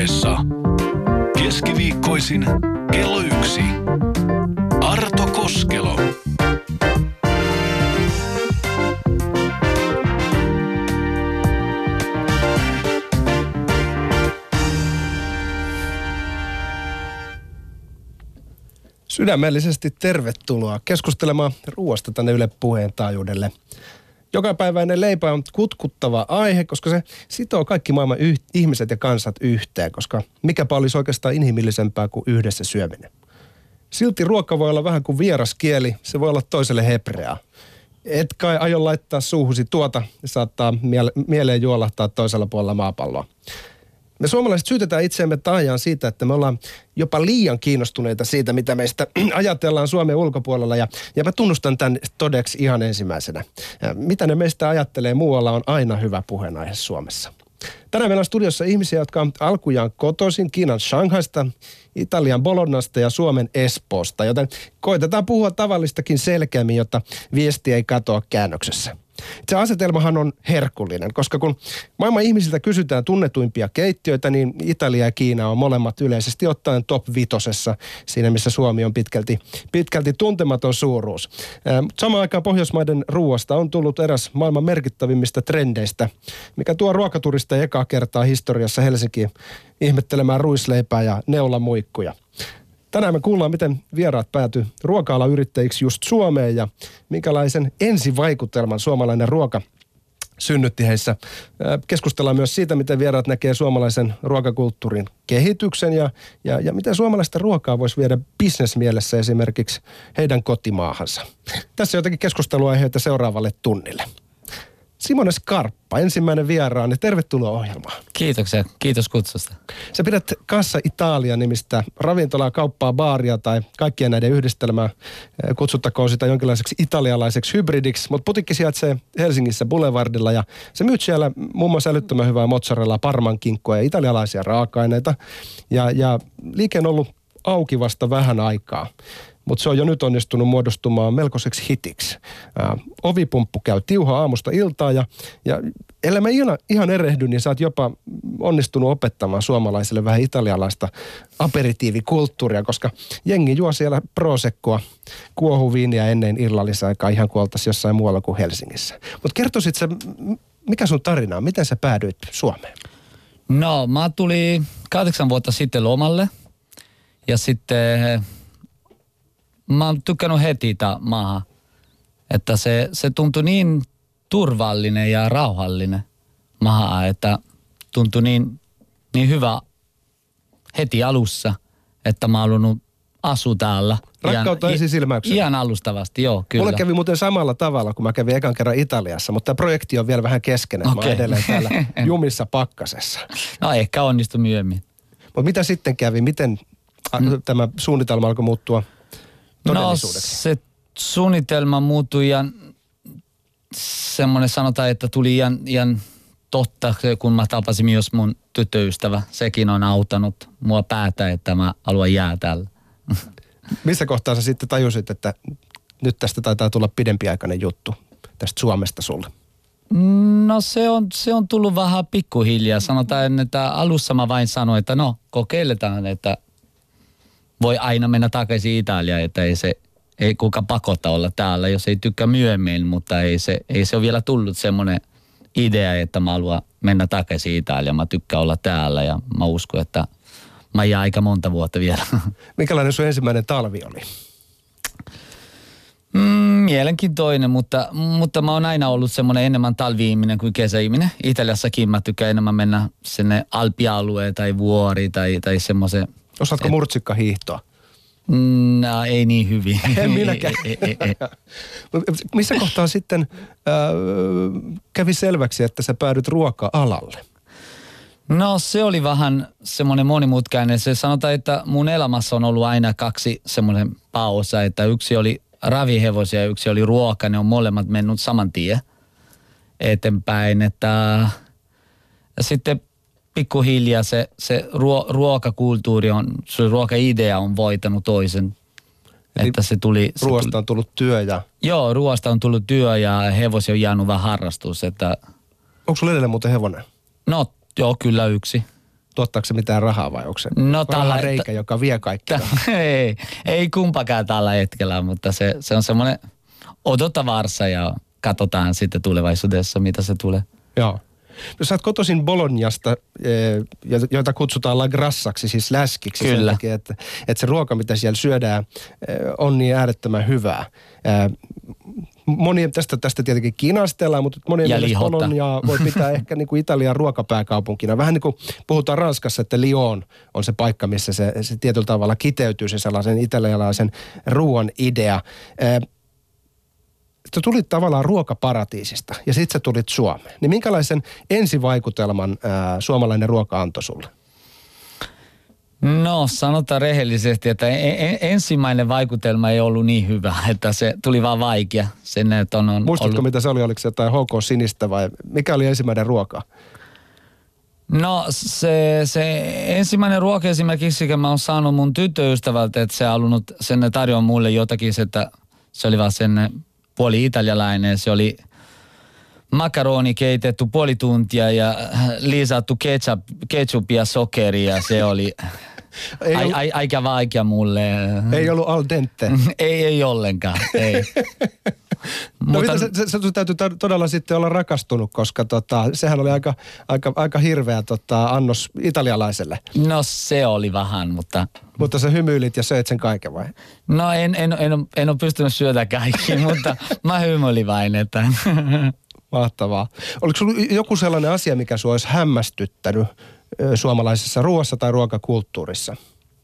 Puheessa keskiviikkoisin kello 1. Arto Koskelo. Sydämellisesti tervetuloa keskustelemaan ruoasta tänne Yle Puheen taajuudelle. Jokapäiväinen leipä on kutkuttava aihe, koska se sitoo kaikki maailman ihmiset ja kansat yhteen, koska mikäpä olisi oikeastaan inhimillisempää kuin yhdessä syöminen. Silti ruoka voi olla vähän kuin vieras kieli, se voi olla toiselle hebreaa. Et kai aio laittaa suuhusi tuota ja saattaa mieleen juolahtaa toisella puolella maapalloa. Me suomalaiset syytetään itseämme taajaan siitä, että me ollaan jopa liian kiinnostuneita siitä, mitä meistä ajatellaan Suomen ulkopuolella. Ja mä tunnustan tämän todeksi ihan ensimmäisenä. Mitä ne meistä ajattelee muualla on aina hyvä puheenaihe Suomessa. Tänään meillä on studiossa ihmisiä, jotka on alkujaan kotoisin Kiinan Shanghaista, Italian Bolognasta ja Suomen Espoosta. Joten koitetaan puhua tavallistakin selkeämmin, jotta viesti ei katoa käännöksessä. Se asetelmahan on herkullinen, koska kun maailman ihmisiltä kysytään tunnetuimpia keittiöitä, niin Italia ja Kiina on molemmat yleisesti ottaen top 5, siinä missä Suomi on pitkälti tuntematon suuruus. Samaan aikaan Pohjoismaiden ruoasta on tullut eräs maailman merkittävimmistä trendeistä, mikä tuo ruokaturista ekaa kertaa historiassa Helsinkiin ihmettelemään ruisleipää ja neulamuikkuja. Tänään me kuullaan, miten vieraat päätyi ruoka-alayrittäjiksi just Suomeen ja minkälaisen ensivaikutelman suomalainen ruoka synnytti heissä. Keskustellaan myös siitä, miten vieraat näkee suomalaisen ruokakulttuurin kehityksen ja miten suomalaista ruokaa voisi viedä bisnesmielessä esimerkiksi heidän kotimaahansa. Tässä jotakin keskusteluaiheita seuraavalle tunnille. Simone Scarpa, ensimmäinen vieraani. Tervetuloa ohjelmaan. Kiitoksia. Kiitos kutsusta. Sä pidät Casa Italia-nimistä ravintolaa, kauppaa, baaria tai kaikkien näiden yhdistelmää. Kutsuttakoon sitä jonkinlaiseksi italialaiseksi hybridiksi, mutta putikki sijaitsee Helsingissä Boulevardilla ja sä myyt siellä muun muassa älyttömän hyvää mozzarellaa, parmankinkkua ja italialaisia raaka-aineita. Ja liike on ollut auki vasta vähän aikaa. Mutta se on jo nyt onnistunut muodostumaan melkoiseksi hitiksi. Ovipumppu käy tiuhaa aamusta iltaa ja ellei mä ihan erehdy, niin sä oot jopa onnistunut opettamaan suomalaisille vähän italialaista aperitiivikulttuuria, koska jengi juo siellä proseccoa, kuohuviiniä ennen illallisaikaa ihan kuin oltaisiin jossain muualla kuin Helsingissä. Mutta kertoisit sä, mikä sun tarina on? Miten sä päädyit Suomeen? No, mä tulin 8 vuotta sitten lomalle ja sitten mä oon tykkännyt heti maahan, että se tuntui niin turvallinen ja rauhallinen maa, että tuntui niin hyvä heti alussa, että mä oon halunnut asua täällä. Rakkautta ensisilmäyksellä. Ihan alustavasti, joo, kyllä. Mulle kävi muuten samalla tavalla, kun mä kävin ekan kerran Italiassa, mutta tämä projekti on vielä vähän kesken, että mä oon edelleen täällä jumissa pakkasessa. No ehkä onnistu myöhemmin. Mutta mitä sitten kävi? Miten tämä suunnitelma alkoi muuttua todellisuudeksi? No se suunnitelma muuttui ihan semmoinen, sanotaan, että tuli ihan totta, kun mä tapasin myös mun tyttöystävä. Sekin on auttanut mua päätä, että mä haluan jää täällä. Missä kohtaa sä sitten tajusit, että nyt tästä taitaa tulla pidempiaikainen juttu tästä Suomesta sulle? No se on tullut vähän pikkuhiljaa. Sanotaan, että alussa mä vain sanoin, että no kokeiletaan, että voi aina mennä takaisin Italiaan, että ei kuka pakota olla täällä, jos ei tykkää myöhemmin, mutta ei se ole vielä tullut semmoinen idea, että mä haluan mennä takaisin Italiaan. Mä tykkään olla täällä ja mä uskon, että mä jää aika monta vuotta vielä. Minkälainen sun ensimmäinen talvi oli? Mielenkiintoinen, mutta mä oon aina ollut semmoinen enemmän talvi-ihminen kuin kesäihminen. Italiassakin mä tykkään enemmän mennä sinne alpialueen tai vuori tai semmoisen. Osaatko murtsikkahiihtoa? No, ei niin hyvin. En minäkään. Missä kohtaa sitten kävi selväksi, että sä päädyt ruoka-alalle? No se oli vähän semmoinen monimutkainen. Se sanotaan, että mun elämässä on ollut aina 2 semmoinen pääosa, että yksi oli ravihevosia ja yksi oli ruoka. Ne on molemmat mennyt saman tien eteenpäin. Että sitten pikkuhiljaa se ruokakulttuuri se ruokaidea on voitanut toisen. Eli että se tuli... Ruoasta on tullut työ ja... Joo, ruoasta on tullut työ ja hevosi on jäänyt vähän harrastus, että... Onko sulla edelleen muuten hevonen? No, joo, kyllä yksi. tuottaako se mitään rahaa vai onko se reikä, joka vie kaikkea? Ei kumpakaan tällä hetkellä, mutta se on semmoinen odotavarsa ja katsotaan sitten tulevaisuudessa, mitä se tulee. Joo. No sä oot kotoisin Bolognasta, jota kutsutaan La Grassaksi, siis läskiksi. Kyllä. Sen takia, että se ruoka, mitä siellä syödään, on niin äärettömän hyvää. Monien tästä tietenkin kinastellaan, mutta monien mielestä Bologna voi pitää ehkä niin kuin Italian ruokapääkaupunkina. Vähän niin kuin puhutaan Ranskassa, että Lyon on se paikka, missä se tietyllä tavalla kiteytyy se sellaisen italialaisen ruoan idea. Sä tulit tavallaan ruokaparatiisista ja sit sä tulit Suomeen. Niin minkälaisen ensivaikutelman suomalainen ruoka antoi sulle? No sanotaan rehellisesti, että ensimmäinen vaikutelma ei ollut niin hyvä, että se tuli vaan vaikea. Muistatko mitä se oli? Oliko se jotain HK Sinistä vai mikä oli ensimmäinen ruoka? No se ensimmäinen ruoka esimerkiksi, kun mä oon saanut mun tyttöystävältä, että se halunnut sen tarjoa mulle jotakin, että se oli vaan sen puoli italialainen. Se oli makaroni keitetty puoli tuntia ja lisätty ketchup ja sokeria. Se oli aika vaikea mulle. Ei ollut al dente? Ei ollenkaan, ei. No mutta se täytyy todella sitten olla rakastunut, koska sehän oli aika hirveä annos italialaiselle. No se oli vähän, mutta... Mutta sä hymyilit ja söit sen kaiken vai? No en ole pystynyt syödä kaikki, mutta mä hymyilin vain, että... Mahtavaa. Oliko sulla joku sellainen asia, mikä sua olisi hämmästyttänyt suomalaisessa ruoassa tai ruokakulttuurissa?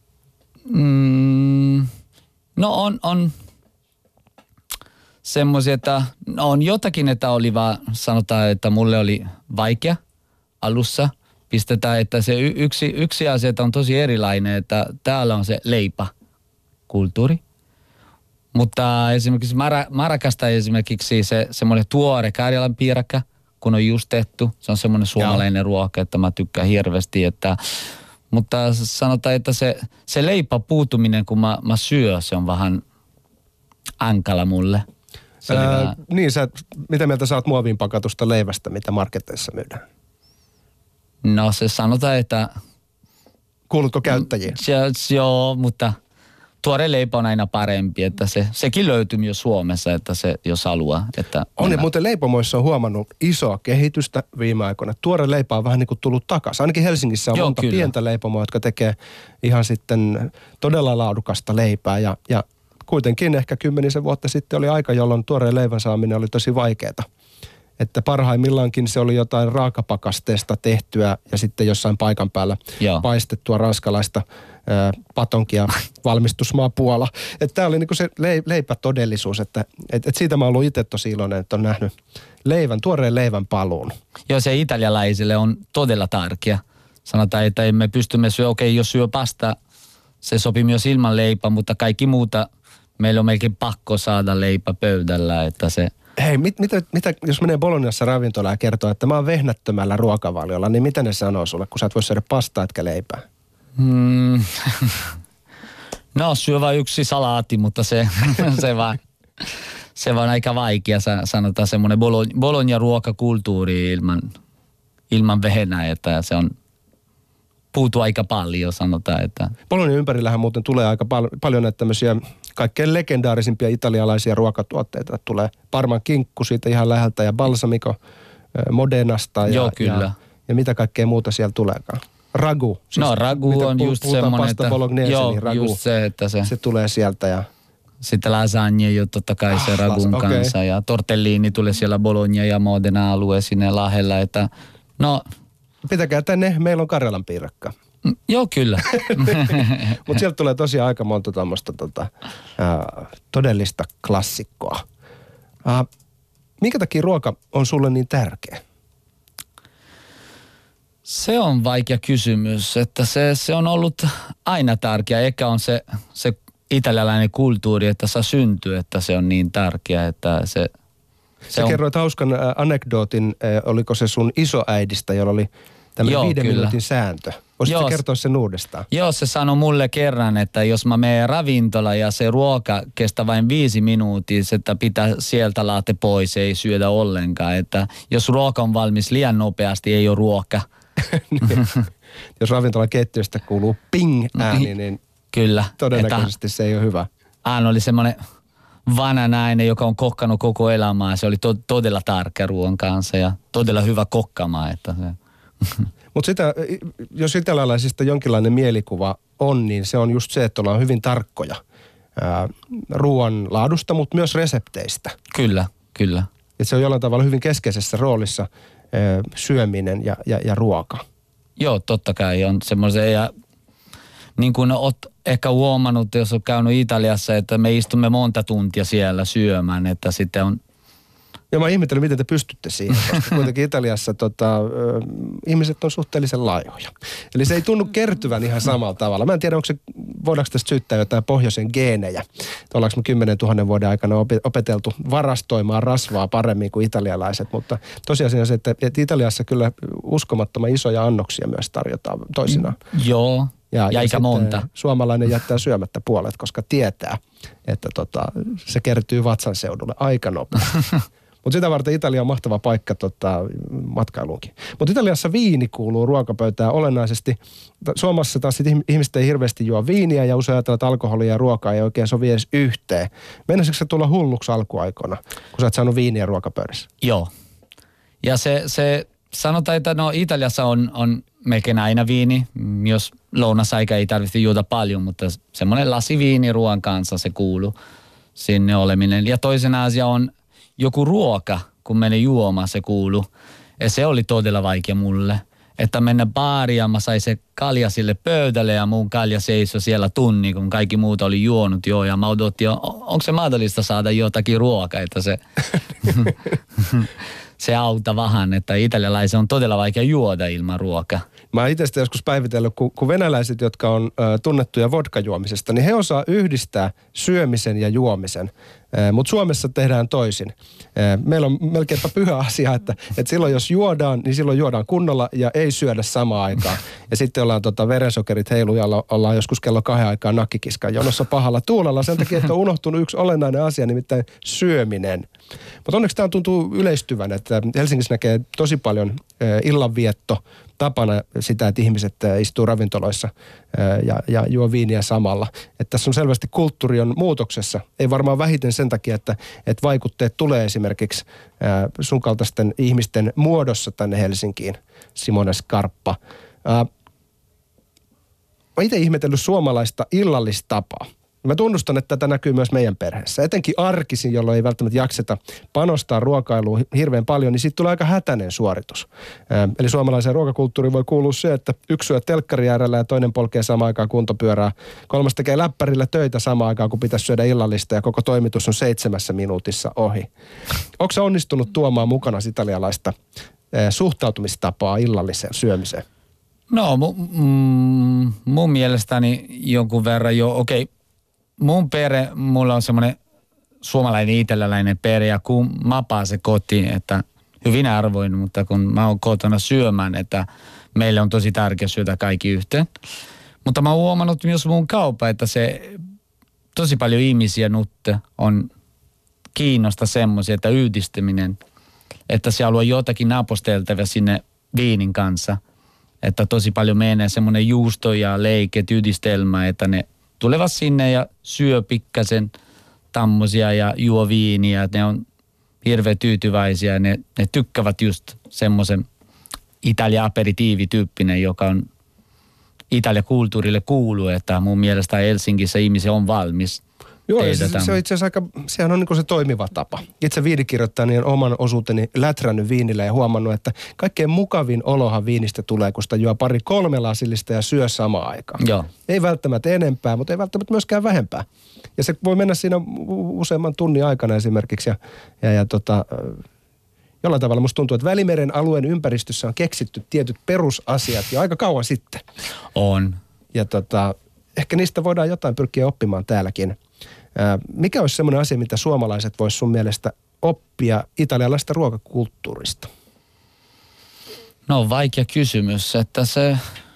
No on semmoisia, että on jotakin, että oli vaan, sanotaan, että mulle oli vaikea alussa. Pistetään, että se yksi asia on tosi erilainen, että täällä on se leipäkulttuuri. Mutta esimerkiksi mä rakastan esimerkiksi se semmoinen tuore Karjalan piirakka, kun on just tehty. Se on semmoinen suomalainen ruoka, että mä tykkään hirveästi. Mutta sanotaan, että se leipä puutuminen, kun mä syö, se on vähän ankala mulle. Niin, mitä mieltä sä oot muoviin pakatusta leivästä, mitä marketeissa myydään? No se sanotaan, että... Kuulutko käyttäjiin? Joo, mutta tuore leipä on aina parempi, että sekin löytyy myös Suomessa, että se jos haluaa. Että muuten leipomoissa on huomannut isoa kehitystä viime aikoina. Tuore leipä on vähän niin kuin tullut takaisin. Ainakin Helsingissä on monta pientä leipomoa, jotka tekee ihan sitten todella laadukasta leipää ja kuitenkin ehkä 10 vuotta sitten oli aika, jolloin tuoreen leivän saaminen oli tosi vaikeaa. Että parhaimmillaankin se oli jotain raakapakasteesta tehtyä ja sitten jossain paikan päällä paistettua ranskalaista patonkia valmistusmaa Puola. Että tämä oli niinku se leipätodellisuus, että siitä mä oon ollut itse tosi iloinen, että on nähnyt tuoreen leivän paluun. Joo, se italialaisille on todella tärkeä. Sanotaan, että emme pystymme jos syö pasta, se sopii myös ilman leipä, mutta kaikki muuta meillä on melkein pakko saada leipä pöydällä, että se... Hei, mitä jos menee Bolognassa ravintolaan ja kertoo, että mä oon vehnättömällä ruokavaliolla, niin mitä ne sanoo sulle, kun sä et voi syödä pastaa etkä leipää? No, syö vaan yksi salaatti, mutta se vaan aika vaikea, sanotaan semmoinen Bologna-ruokakulttuuri ilman vehnää, että se on... puutuu aika paljon, sanotaan, että... Bolognan ympärillähän muuten tulee aika paljon näitä tämmöisiä kaikkein legendaarisimpia italialaisia ruokatuotteita. Tulee Parman kinkku siitä ihan läheltä ja balsamico Modenasta. Joo, kyllä. Ja mitä kaikkea muuta siellä tuleekaan. Ragu. Siis no ragu on just semmoinen, että... Joo, niin ragu, just se, että se tulee sieltä ja... Sitten lasagne jo totta kai se ragun kanssa ja tortellini tulee siellä Bologna ja Modena alue sinne lähellä, että no... Pitäkää tänne, meillä on Karjalan piirakka. Joo, kyllä. Mutta sieltä tulee tosiaan aika monta tämmöistä todellista klassikkoa. Minkä takia ruoka on sulle niin tärkeä? Se on vaikea kysymys, että se on ollut aina tärkeä. Eikä on se italialainen kulttuuri, että se syntyy, että se on niin tärkeä, että se... Sä kerroit hauskan anekdootin, oliko se sun isoäidistä, jolla oli tämmöinen 5 minuutin sääntö. Voisitko kertoa sen uudestaan? Joo, se sanoi mulle kerran, että jos mä menen ravintola ja se ruoka kestää vain 5 minuuttia, että pitää sieltä laate pois, ei syödä ollenkaan. Että jos ruoka on valmis liian nopeasti, ei ole ruoka. Niin. Jos ravintolan keittiöstä kuuluu ping-ääni, niin Kyllä. todennäköisesti se ei ole hyvä. Anna oli semmoinen vanha nainen, joka on kokkannut koko elämää. Se oli todella tarkka ruoan kanssa ja todella hyvä kokkamaan. Mutta jos italialaisista jonkinlainen mielikuva on, niin se on just se, että ollaan hyvin tarkkoja ruoan laadusta, mutta myös resepteistä. Kyllä. Et se on jollain tavalla hyvin keskeisessä roolissa syöminen ja ruoka. Joo, totta kai on semmoisen. Ja niin kuin olet ehkä huomannut, jos olet käynyt Italiassa, että me istumme monta tuntia siellä syömään, että sitten on... Ja mä ihmettelen, miten te pystytte siihen, koska kuitenkin Italiassa ihmiset on suhteellisen laihoja. Eli se ei tunnu kertyvän ihan samalla tavalla. Mä en tiedä, voidaanko tästä syyttää jotain pohjoisen geenejä. Ollaanko me 10 000 vuoden aikana opeteltu varastoimaan rasvaa paremmin kuin italialaiset, mutta tosiasiassa se, että Italiassa kyllä uskomattoman isoja annoksia myös tarjotaan toisinaan. Joo, ja eikä monta. Suomalainen jättää syömättä puolet, koska tietää, että se kertyy vatsan seudulle aika nopeasti. Mutta sitä varten Italia on mahtava paikka matkailuunkin. Mutta Italiassa viini kuuluu ruokapöytään olennaisesti. Suomessa taas ihmiset ei hirveästi juo viiniä ja usein ajatellaan, että alkoholia ja ruokaa ei oikein sovi edes yhteen. Mennäisikö se tulla hulluksi alkuaikoina, kun sä et saanut viiniä ruokapöydässä? Joo. Ja se sanotaan, että Italiassa on melkein aina viini. Jos lounasaika ei tarvitse juoda paljon, mutta semmoinen lasi viini ruoan kanssa se kuuluu sinne oleminen. Ja toisena asia on joku ruoka, kun menee juomaan, se kuuluu. Ja se oli todella vaikea mulle. Että mennä baariin ja mä sain se kalja sille pöydälle ja mun kalja seisoi siellä tunni, kun kaikki muuta oli juonut jo. Ja mä odotin, onko se mahdollista saada jotakin ruokaa, että se auttaa vähän, että italialaisen on todella vaikea juoda ilman ruokaa. Mä oon itse sitä joskus päivitellyt, kun venäläiset, jotka on tunnettuja vodkajuomisesta, niin he osaa yhdistää syömisen ja juomisen. Mutta Suomessa tehdään toisin. Meillä on melkeinpä pyhä asia, että silloin jos juodaan, niin silloin juodaan kunnolla ja ei syödä samaan aikaan. Ja sitten ollaan verensokerit heilujalla, ollaan joskus kello 2 aikaa nakkikiskan jonossa pahalla tuulella sen takia, että on unohtunut yksi olennainen asia, nimittäin syöminen. Mutta onneksi tämä tuntuu yleistyvän, että Helsingissä näkee tosi paljon illanvietto tapana sitä, että ihmiset istuu ravintoloissa ja juo viiniä samalla. Että tässä on selvästi kulttuuri on muutoksessa. Ei varmaan vähiten sen takia, että vaikutteet tulee esimerkiksi sun kaltaisten ihmisten muodossa tänne Helsinkiin. Simone Scarpa. Mä itse ihmetellyt suomalaista illallistapaa. Mä tunnustan, että tätä näkyy myös meidän perheessä. Etenkin arkisin, jolloin ei välttämättä jakseta panostaa ruokailuun hirveän paljon, niin siitä tulee aika hätäinen suoritus. Eli suomalaiseen ruokakulttuuriin voi kuulua se, että yksi syö telkkari äärellä ja toinen polkee samaan aikaan kuntopyörää. Kolmas tekee läppärillä töitä samaan aikaan, kun pitäisi syödä illallista ja koko toimitus on 7 minuutissa ohi. Onko sä onnistunut tuomaan mukana italialaista suhtautumistapaa illalliseen syömiseen? No mun mielestäni jonkun verran jo, okei. Mun perhe, mulla on semmoinen suomalainen italialainen perhe ja kun mä pääsen kotiin, että hyvin arvoin, mutta kun mä oon kotona syömään, että meille on tosi tärkeää syödä kaikki yhteen. Mutta mä oon huomannut myös mun kauppa, että se tosi paljon ihmisiä nyt on kiinnosta semmoisia, että yhdistäminen, että se haluaa jotakin aposteltavaa sinne viinin kanssa. Että tosi paljon menee semmoinen juusto ja leiket yhdistelmä, että ne tulevat sinne ja syö pikkasen tammosia ja juo viiniä. Ne on hirveän tyytyväisiä ja ne tykkäävät just semmoisen Italia-aperitiivityyppinen, joka on Italia-kulttuurille kuuluu, että mun mielestä Helsingissä ihmisiä on valmis. Joo, se on itse asiassa sehän on niin kuin se toimiva tapa. Itse viinikirjoittajani on oman osuuteni lätrännyt viinille ja huomannut, että kaikkein mukavin olohan viinistä tulee, kun sitä juo 2-3 lasillista ja syö samaan aikaan. Joo. Ei välttämättä enempää, mutta ei välttämättä myöskään vähempää. Ja se voi mennä siinä useamman tunnin aikana esimerkiksi. Jollain tavalla musta tuntuu, että Välimeren alueen ympäristössä on keksitty tietyt perusasiat jo aika kauan sitten. On. Ja ehkä niistä voidaan jotain pyrkiä oppimaan täälläkin. Mikä olisi semmoinen asia, mitä suomalaiset vois sun mielestä oppia italialaisesta ruokakulttuurista? No vaikea kysymys, että se...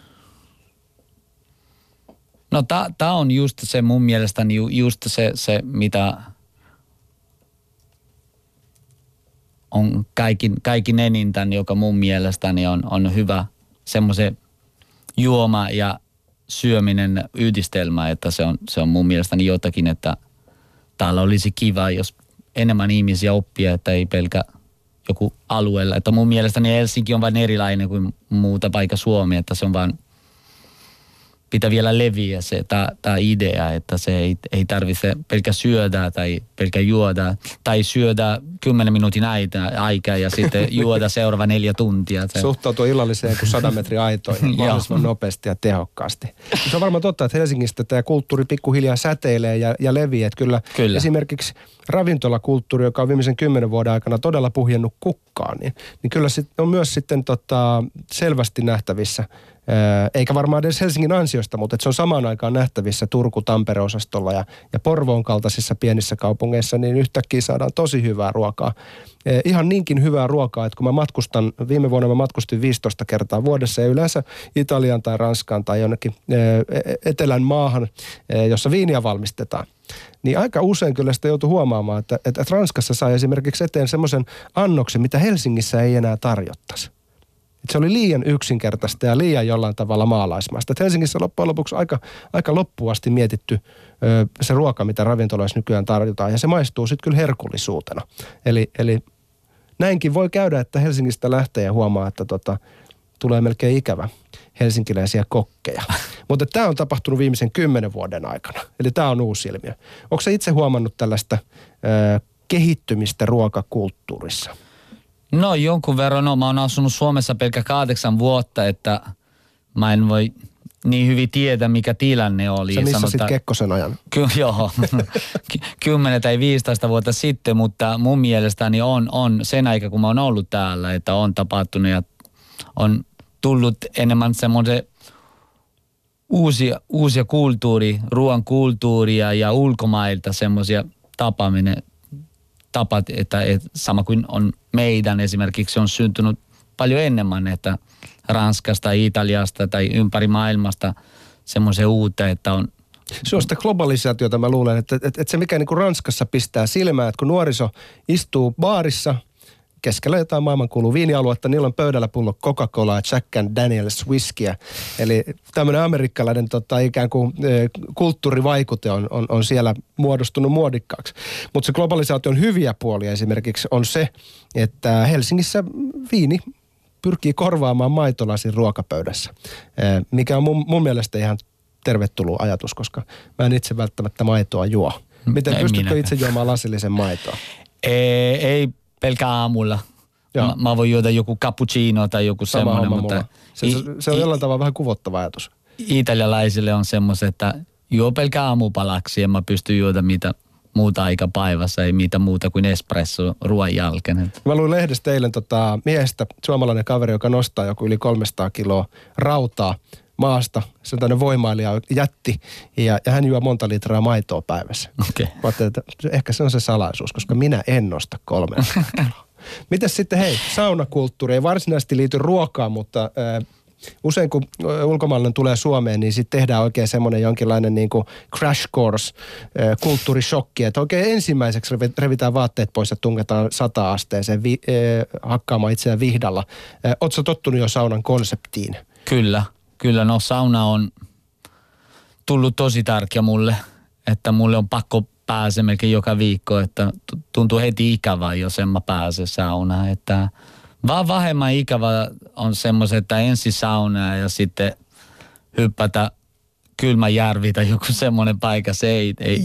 No tää on just se mun mielestäni just se mitä on kaikin enintän, joka mun mielestäni on hyvä semmoisen juoma ja syöminen yhdistelmä, että se on mun mielestäni jotakin, että täällä olisi kiva, jos enemmän ihmisiä oppia, että ei pelkä joku alueella. Että mun mielestäni Helsinki on vain erilainen kuin muuta paikka Suomi, että se on vaan, pitää vielä leviä se tämä idea, että se ei tarvitse pelkä syödä tai pelkä juoda tai syödä 10 minuutin aikaa ja sitten juoda seuraava 4 tuntia. Suhtautuu illalliseen kuin 100 metrin aitoihin mahdollisimman nopeasti ja tehokkaasti. Se on varmaan totta, että Helsingistä tämä kulttuuri pikkuhiljaa säteilee ja leviää. Kyllä. Esimerkiksi ravintolakulttuuri, joka on viimeisen 10 vuoden aikana todella puhjennut kukkaan, niin kyllä on myös sitten selvästi nähtävissä, eikä varmaan edes Helsingin ansiosta, mutta että se on samaan aikaan nähtävissä Turku-Tampere-osastolla ja Porvoon kaltaisissa pienissä kaupungeissa, niin yhtäkkiä saadaan tosi hyvää ruokaa. Ihan niinkin hyvää ruokaa, että kun viime vuonna mä matkustin 15 kertaa vuodessa ja yleensä Italiaan tai Ranskaan tai jonnekin etelän maahan, jossa viiniä valmistetaan. Niin aika usein kyllä sitä joutui huomaamaan, että Ranskassa sai esimerkiksi eteen semmoisen annoksen, mitä Helsingissä ei enää tarjottaisi. Että se oli liian yksinkertaista ja liian jollain tavalla maalaismaista. Että Helsingissä loppujen lopuksi aika loppuasti mietitty se ruoka, mitä ravintoloissa nykyään tarjotaan. Ja se maistuu sitten kyllä herkullisuutena. Eli näinkin voi käydä, että Helsingistä lähtee ja huomaa, että tulee melkein ikävä helsinkiläisiä kokkeja. Mutta tämä on tapahtunut viimeisen 10 vuoden aikana. Eli tämä on uusi ilmiö. Onko sä itse huomannut tällaista kehittymistä ruokakulttuurissa? No jonkun verran. No, mä oon asunut Suomessa pelkä 8 vuotta, että mä en voi niin hyvin tietää, mikä tilanne oli. Sä missasit Kekkosen ajan. Joo, 10 tai 15 vuotta sitten, mutta mun mielestäni on sen aika, kun mä oon ollut täällä, että on tapahtunut ja on tullut enemmän semmoinen uusia ruoan kulttuuria ja ulkomailta semmoisia tapat, että sama kuin on meidän esimerkiksi on syntynyt paljon enemmän, että Ranskasta, Italiasta tai ympäri maailmasta semmoisen uutta, että on. Se on sitä globalisaatiota, mä luulen, että se mikä niin kuin Ranskassa pistää silmään, että kun nuoriso istuu baarissa keskellä jotain maailmankuulua viinialuetta, niillä on pöydällä pullo Coca-Colaa ja Jack and Daniels whiskyä. Eli tämmöinen amerikkalainen ikään kuin kulttuurivaikute on siellä muodostunut muodikkaaksi. Mutta se globalisaation hyviä puolia esimerkiksi on se, että Helsingissä viini pyrkii korvaamaan maitolasin ruokapöydässä, mikä on mun mielestä ihan tervetullut ajatus, koska mä en itse välttämättä maitoa juo. Miten pystytkö itse juomaan lasillisen maitoa? Ei pelkä aamulla. Mä voin juoda joku cappuccino tai joku semmoinen, mutta se on jollain tavalla vähän kuvottava ajatus. Italialaisille on semmoista, että juo pelkä aamupalaksi ja mä pystyn juoda mitä muuta aika päivässä, ei mitä muuta kuin espresso ruoan jälkeen. Mä luin lehdestä eilen miehestä, suomalainen kaveri, joka nostaa joku yli 300 kiloa rautaa maasta. Se on tämmöinen voimailija jätti ja hän juo monta litraa maitoa päivässä. Okay. Mä ajattelin, että ehkä se on se salaisuus, koska minä en nosta 300 kiloa. Mitäs sitten saunakulttuuri ei varsinaisesti liity ruokaan, mutta usein kun ulkomaalainen tulee Suomeen, niin sitten tehdään oikein semmoinen jonkinlainen niin kuin crash course, kulttuurishokki, että oikein ensimmäiseksi revitään vaatteet pois ja tungetaan 100 asteeseen hakkaamaan itseään vihdalla. Ootko sä tottunut jo saunan konseptiin? Kyllä, no sauna on tullut tosi tärkeä mulle, että mulle on pakko pääse melkein joka viikko, että tuntuu heti ikävää, jos en mä pääse saunaan, että vaan vähemmän ikävä on semmoisen, että ensin saunaa ja sitten hyppätä Kylmäjärvi tai joku semmoinen paikka, se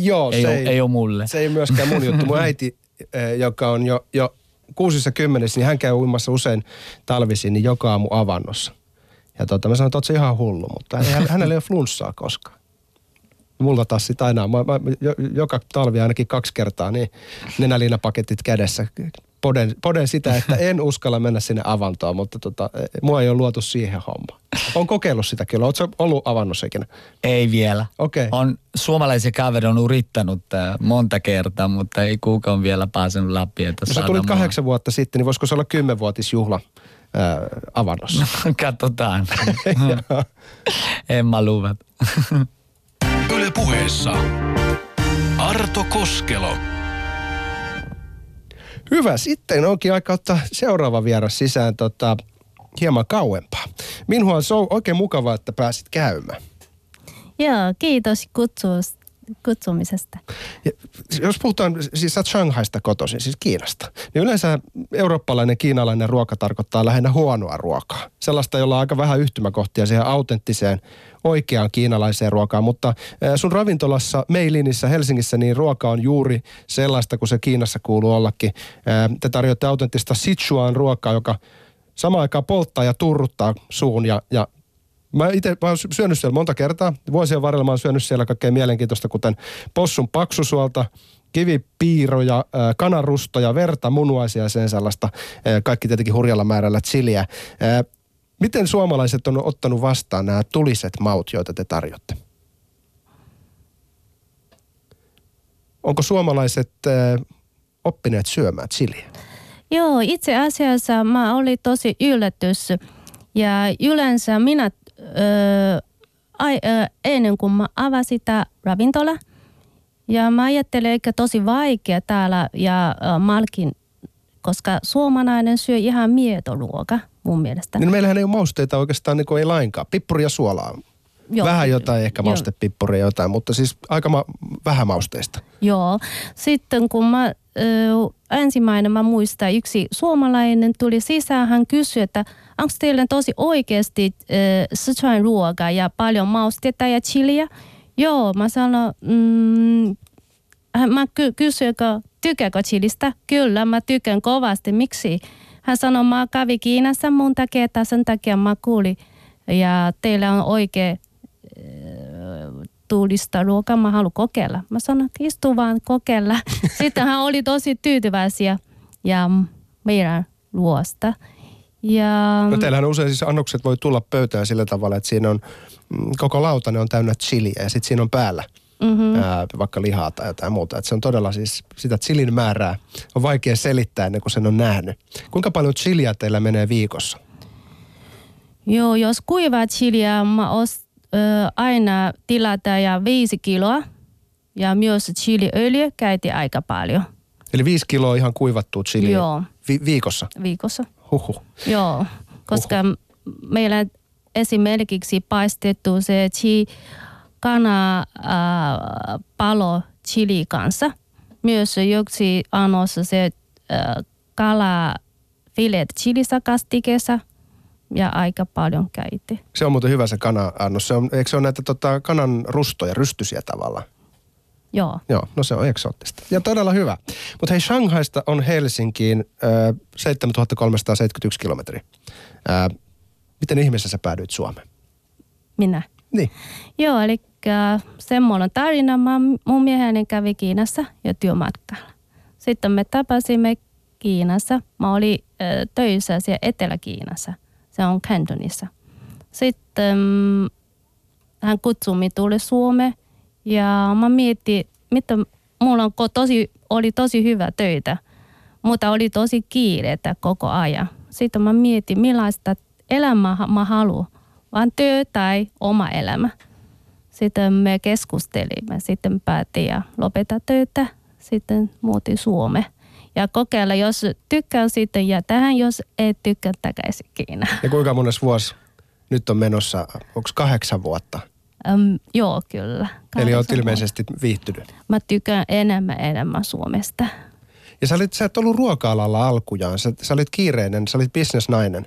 ei ole mulle. Se ei myöskään mun juttu. Mun äiti, joka on jo 60, niin hän käy uimassa usein talvisin niin joka aamu avannossa. Ja mä sanoin, että oot se ihan hullu, mutta hänellä ei ole flunssaa koskaan. Mulla taas sit aina, joka talvi ainakin 2 kertaa, niin nenäliinapaketit kädessä. Poden sitä, että en uskalla mennä sinne avantoon, mutta mua ei ole luotu siihen hommaan. Olen kokeillut sitä kyllä. Oletko ollut avannossa ikinä? Ei vielä. Okei. On suomalaisen kaveri on yrittänyt monta kertaa, mutta ei kukaan vielä pääsenyt läpi. Että sä tulit 8 vuotta sitten, niin voisiko se olla 10-vuotisjuhla avannossa? No, katsotaan. En mä luvat. Yle Puheessa Arto Koskelo. Hyvä, sitten onkin aika ottaa seuraava vieras sisään hieman kauempaa. Minhua, se on oikein mukavaa, että pääsit käymään. Joo, kiitos kutsumisesta. Ja jos puhutaan, siis sä oot Shanghaista kotoisin, siis Kiinasta, niin yleensä eurooppalainen, kiinalainen ruoka tarkoittaa lähinnä huonoa ruokaa. Sellaista, jolla on aika vähän yhtymäkohtia siihen autenttiseen, oikeaan kiinalaiseen ruokaan, mutta sun ravintolassa Meilinissä Helsingissä niin ruoka on juuri sellaista, kuin se Kiinassa kuuluu ollakin. Te tarjoatte autenttista Sichuan ruokaa, joka samaan aikaan polttaa ja turruttaa suun ja mä oon syönyt siellä monta kertaa. Vuosien varrella mä oon syönyt siellä kaikkea mielenkiintoista, kuten possun paksusuolta, kivipiiroja, kananrustoja, verta, munuaisia ja sen sellaista. Kaikki tietenkin hurjalla määrällä chiliä. Miten suomalaiset on ottanut vastaan nämä tuliset maut, joita te tarjotte? Onko suomalaiset oppineet syömään chiliä? Joo, itse asiassa mä olin tosi yllätys. Ja yleensä minä ennen kuin mä avasin tämä ravintola, ja mä ajattelin, että tosi vaikea täällä ja malkin, koska suomalainen syö ihan mietoruoka mun mielestä. Niin meillähän ei ole mausteita oikeastaan niin kuin ei lainkaan. Pippuri ja suolaa. Joo, vähän jotain, ehkä maustepippuria jotain, mutta siis aika vähän mausteista. Joo. Sitten kun mä ensimmäinen mä muistan, yksi suomalainen tuli sisään, hän kysyi, että onko teillä tosi oikeasti Sichuan ruokaa ja paljon mausteita ja chiliä? Joo, mä sanoin, mä kysyin, tykkääkö chilistä? Kyllä, mä tykkään kovasti. Miksi? Hän sanoi, mä kävin Kiinassa mun takia, että sen takia mä kuulin. Ja teillä on oikein tulista ruokaa, mä haluan kokeilla. Mä sanoin, istu vaan kokeilla. Sitten hän oli tosi tyytyväisiä ja meidän luosta. No teillähän usein siis annokset voi tulla pöytään sillä tavalla, että siinä on koko lautanen on täynnä chiliä ja sitten siinä on päällä vaikka lihaa tai jotain muuta. Että se on todella siis sitä chilin määrää on vaikea selittää ennen kuin sen on nähnyt. Kuinka paljon chiliä teillä menee viikossa? Joo, jos kuivaa chiliä, mä aina tilata ja 5 kiloa ja myös chiliöljy käytiin aika paljon. Eli 5 kiloa ihan kuivattua chiliä. Joo. Viikossa? Viikossa. Huhhuh. Joo, koska meillä esimerkiksi paistettu se kana palo chili kanssa. Myös yksi annos se kala filet chilisakastikessa ja aika paljon käytiin. Se on muuten hyvä se kana-annos. Eikö se ole näitä kanan rustoja, rystysiä tavallaan? Joo. Joo, no se on eksoottista. Ja todella hyvä. Mutta hei, Shanghaista on Helsinkiin 7371 kilometriä. Miten ihmeessä sä päädyit Suomeen? Minä? Niin. Joo, eli semmoinen tarina. Mun mieheni kävi Kiinassa ja työmatkalla. Sitten me tapasimme Kiinassa. Mä olin töissä siellä Etelä-Kiinassa. Se on Cantonissa. Sitten hän kutsui minut tulle Suomeen. Ja mä mietin, mitä mulla oli tosi hyvä töitä, mutta oli tosi kiireitä koko ajan. Sitten mä mietin, millaista elämää mä haluan, vaan työ tai oma elämä. Sitten me keskustelimme, sitten päätin ja lopeta töitä, sitten muutin Suomeen. Ja kokeilla, jos tykkään sitten ja tähän, jos ei tykkää takaisin Kiinaan. Ja kuinka monessa vuosi nyt on menossa, onko 8 vuotta? Joo, kyllä. Eli olet ilmeisesti viihtynyt. Mä tykkään enemmän Suomesta. Ja sä et ollut ruoka-alalla alkujaan. Sä olit kiireinen, sä olit bisnesnainen.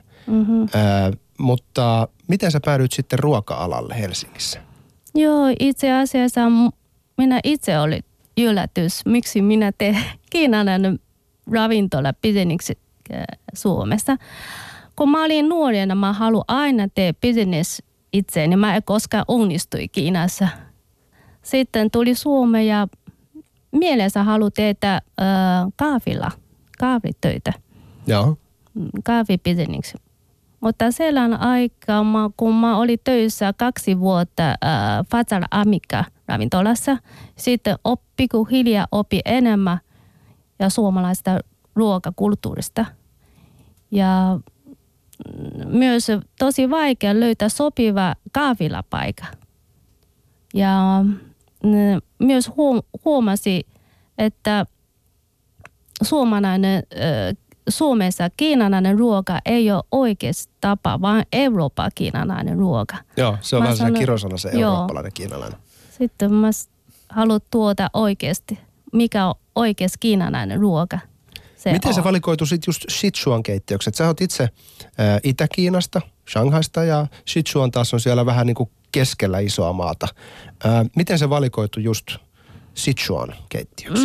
Mutta miten sä päädyit sitten ruoka-alalle Helsingissä? Joo, itse asiassa minä itse olin yllätys, miksi minä teen kiinalainen ravintola bisneksi Suomessa. Kun mä olin nuorena, mä haluan aina tehdä business itseäni. Mä en koskaan onnistui Kiinassa. Sitten tuli Suomeen ja mielessä haluan tehdä kahvitöitä. Joo. Kahvibisneksi. Mutta sellainen aika, kun mä olin töissä 2 vuotta Fazal Amica ravintolassa, sitten pikkuhiljaa oppi enemmän ja suomalaista ruokakulttuurista. Ja myös tosi vaikea löytää sopiva kahvilapaikka. Ja myös huomasi, että suomalainen Suomessa kiinalainen ruoka ei ole oikeasti tapa, vaan Euroopan kiinalainen ruoka. Joo, se on Mä vähän sanon- kirosana se Joo. eurooppalainen kiinalainen. Sitten mä haluan tuoda oikeasti, mikä on oikeasti kiinalainen ruoka. Miten se valikoitu sitten just Sichuan keittiöksi? Sä oot itse Itä-Kiinasta, Shanghaista ja Sichuan taas on siellä vähän niin kuin keskellä isoa maata. Miten se valikoitu just Sichuan keittiöksi?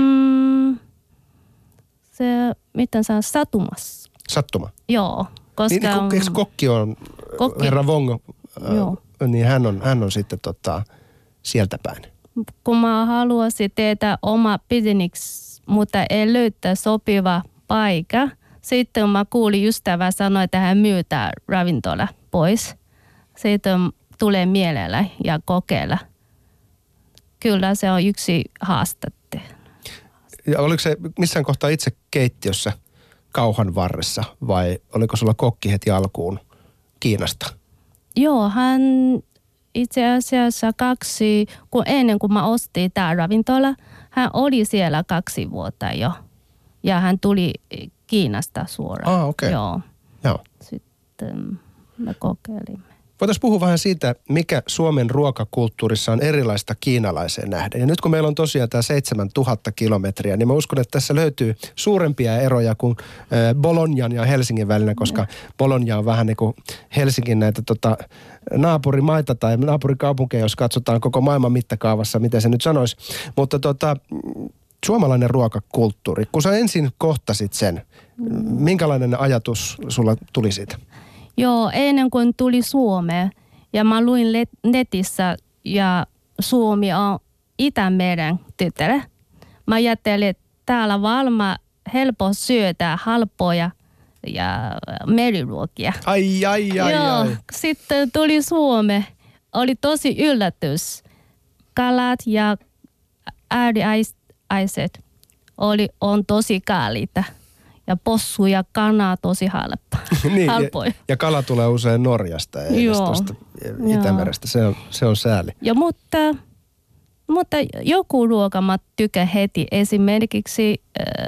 Se, miten se on satumassa. Sattuma. Joo, koska... Eikö kokki on, herra Wong, Joo. niin hän on sitten sieltä päin. Kun mä haluaisin tehdä oma business, mutta ei löytää sopiva paikka. Sitten mä kuulin ystävä sanoa, että hän myytää ravintola pois. Sitten tulee mielellä ja kokeilla. Kyllä se on yksi haastatte. Ja oliko se missään kohtaa itse keittiössä kauhan varressa vai oliko sulla kokki heti alkuun Kiinasta? Joo, hän itse asiassa ennen kuin mä ostin tämä ravintola, hän oli siellä 2 vuotta jo. Ja hän tuli Kiinasta suoraan. Okei. Joo. Joo. Sitten me kokeilimme. Voitaisiin puhua vähän siitä, mikä Suomen ruokakulttuurissa on erilaista kiinalaiseen nähden. Ja nyt kun meillä on tosiaan tämä 7000 kilometriä, niin mä uskon, että tässä löytyy suurempia eroja kuin Bolognan ja Helsingin välillä, koska Bologna on vähän niin kuin Helsingin näitä naapurimaita tai naapurikaupunkeja, jos katsotaan koko maailman mittakaavassa, miten se nyt sanoisi. Mutta suomalainen ruokakulttuuri, kun sä ensin kohtasit sen, minkälainen ajatus sulla tuli siitä? Joo, ennen kuin tuli Suomeen ja mä luin netissä ja Suomi on Itämeren tytär. Mä ajattelin, että täällä valma helppo syödä halpoja ja meriruokia. Ai. Joo, sitten tuli Suomeen. Oli tosi yllätys. Kalat ja ääriaiset on tosi kalliita. Ja possu ja kana tosi Niin, halpoja. ja kala tulee usein Norjasta ja tuosta Itämerestä. Se on sääli. Ja mutta joku ruoka mä tykkään heti. Esimerkiksi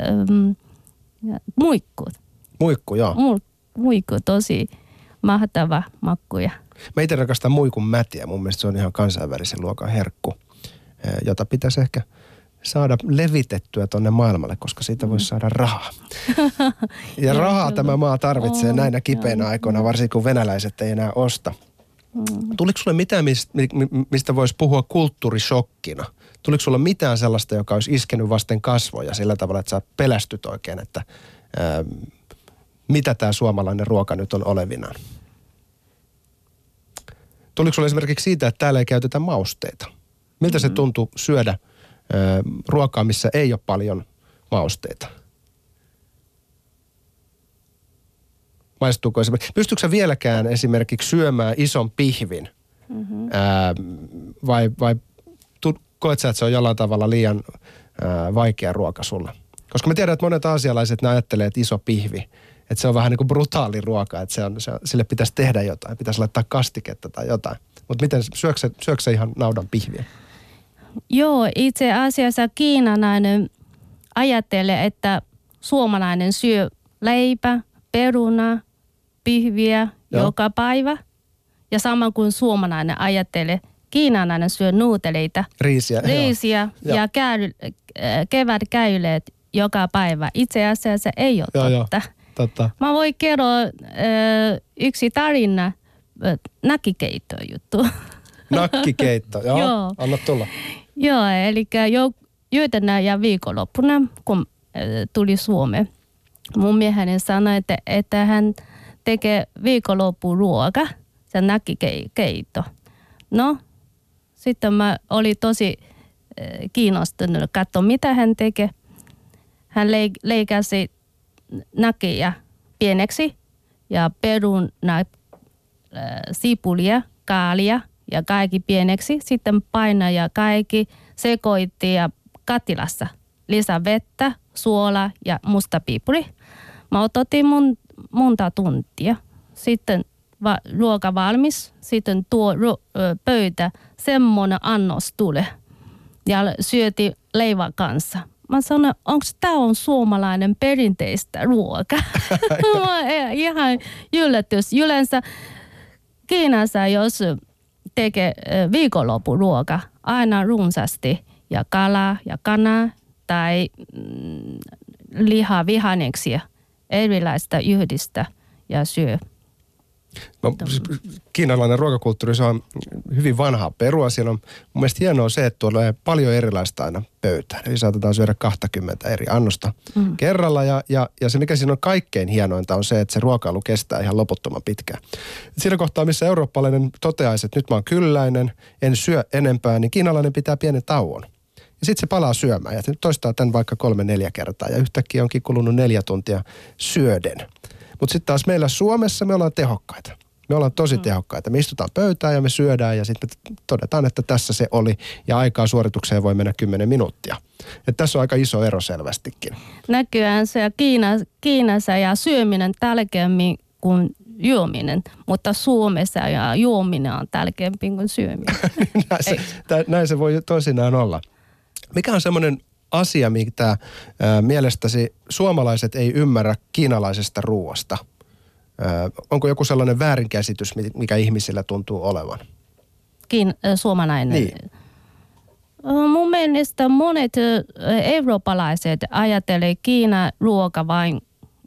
muikkut. Muikku, joo. Muikku tosi mahtava makkuja. Mä itse rakastan muikun mätiä. Mun mielestä se on ihan kansainvälisen luokan herkku, jota pitäisi ehkä saada levitettyä tonne maailmalle, koska siitä voisi saada rahaa. Ja rahaa tämä maa tarvitsee näinä kipeinä aikoina, varsinkin kun venäläiset ei enää osta. Tuliko sulle mitään, mistä voisi puhua kulttuurishokkina? Tuliko sulle mitään sellaista, joka olisi iskenyt vasten kasvoja sillä tavalla, että sä pelästyt oikein, että mitä tämä suomalainen ruoka nyt on olevinaan? Tuliko sulle esimerkiksi siitä, että täällä ei käytetä mausteita? Miltä se tuntuu syödä ruokaa, missä ei ole paljon mausteita? Maistuuko esimerkiksi? Pystytkö sä vieläkään esimerkiksi syömään ison pihvin? Vai koet sä, että se on jollain tavalla liian vaikea ruoka sulla? Koska mä tiedän, että monet aasialaiset ne ajattelee, että iso pihvi, että se on vähän niin kuin brutaali ruoka, että sille pitäisi tehdä jotain, pitäisi laittaa kastiketta tai jotain. Mutta miten, syöksä sä ihan naudan pihviä? Joo, itse asiassa kiinalainen ajattelee, että suomalainen syö leipä, peruna, pihviä joka päivä. Ja sama kuin suomalainen ajattelee, kiinalainen syö nuuteleita, riisiä ja kevätkäyleet joka päivä. Itse asiassa ei ole totta. Mä voin kertoa yksi tarina, nakkikeitto juttu. Nakkikeitto, joo. Anna tulla. Joo, eli yhtenä ja viikonloppuna, kun tuli Suomeen, mun mieheni sanoi, että hän tekee viikonloppuruoka, se nakkikeitto. No, sitten mä olin tosi kiinnostunut katsoa, mitä hän tekee. Hän leikasi nakkeja pieneksi ja peruna, sipulia, kaalia ja kaikki pieneksi. Sitten painaa ja kaikki sekoitti ja katilassa. Lisää vettä, suola ja musta piipuri. Mä otin monta tuntia. Sitten ruoka valmis. Sitten tuo pöytä, semmoinen annos tuli. Ja syöti leivän kanssa. Mä sanoin, onko tämä on suomalainen perinteistä ruokaa? Ihan yllätys. Yleensä Kiinassa, jos tekee viikonloppuruoka, aina runsaasti ja kalaa ja kanaa tai lihavihanneksia erilaista yhdistä ja syö. No, kiinalainen ruokakulttuuri, se on hyvin vanhaa perua. Siellä on mun mielestä hienoa se, että tulee paljon erilaista aina pöytään. Eli saatetaan syödä 20 eri annosta kerralla. Ja se, mikä siinä on kaikkein hienointa, on se, että se ruokailu kestää ihan loputtoman pitkään. Siinä kohtaa, missä eurooppalainen toteaisi, että nyt mä oon kylläinen, en syö enempää, niin kiinalainen pitää pienen tauon. Ja sitten se palaa syömään ja nyt toistaa tämän vaikka 3-4 kertaa ja yhtäkkiä onkin kulunut 4 tuntia syöden. Mutta sitten taas meillä Suomessa me ollaan tehokkaita. Me ollaan tosi tehokkaita. Me istutaan pöytään ja me syödään ja sitten me todetaan, että tässä se oli ja aikaa suoritukseen voi mennä 10 minuuttia. Et tässä on aika iso ero selvästikin. Näkyään se Kiinassa ja syöminen tärkeämmin kuin juominen, mutta Suomessa ja juominen on tärkeämpi kuin syöminen. näin se voi toisinaan olla. Mikä on semmoinen asia, mitä mielestäsi suomalaiset ei ymmärrä kiinalaisesta ruoasta? Onko joku sellainen väärinkäsitys, mikä ihmisillä tuntuu olevan? Suomalainen? Niin. Mun mielestä monet eurooppalaiset ajattelee Kiinan ruoka vain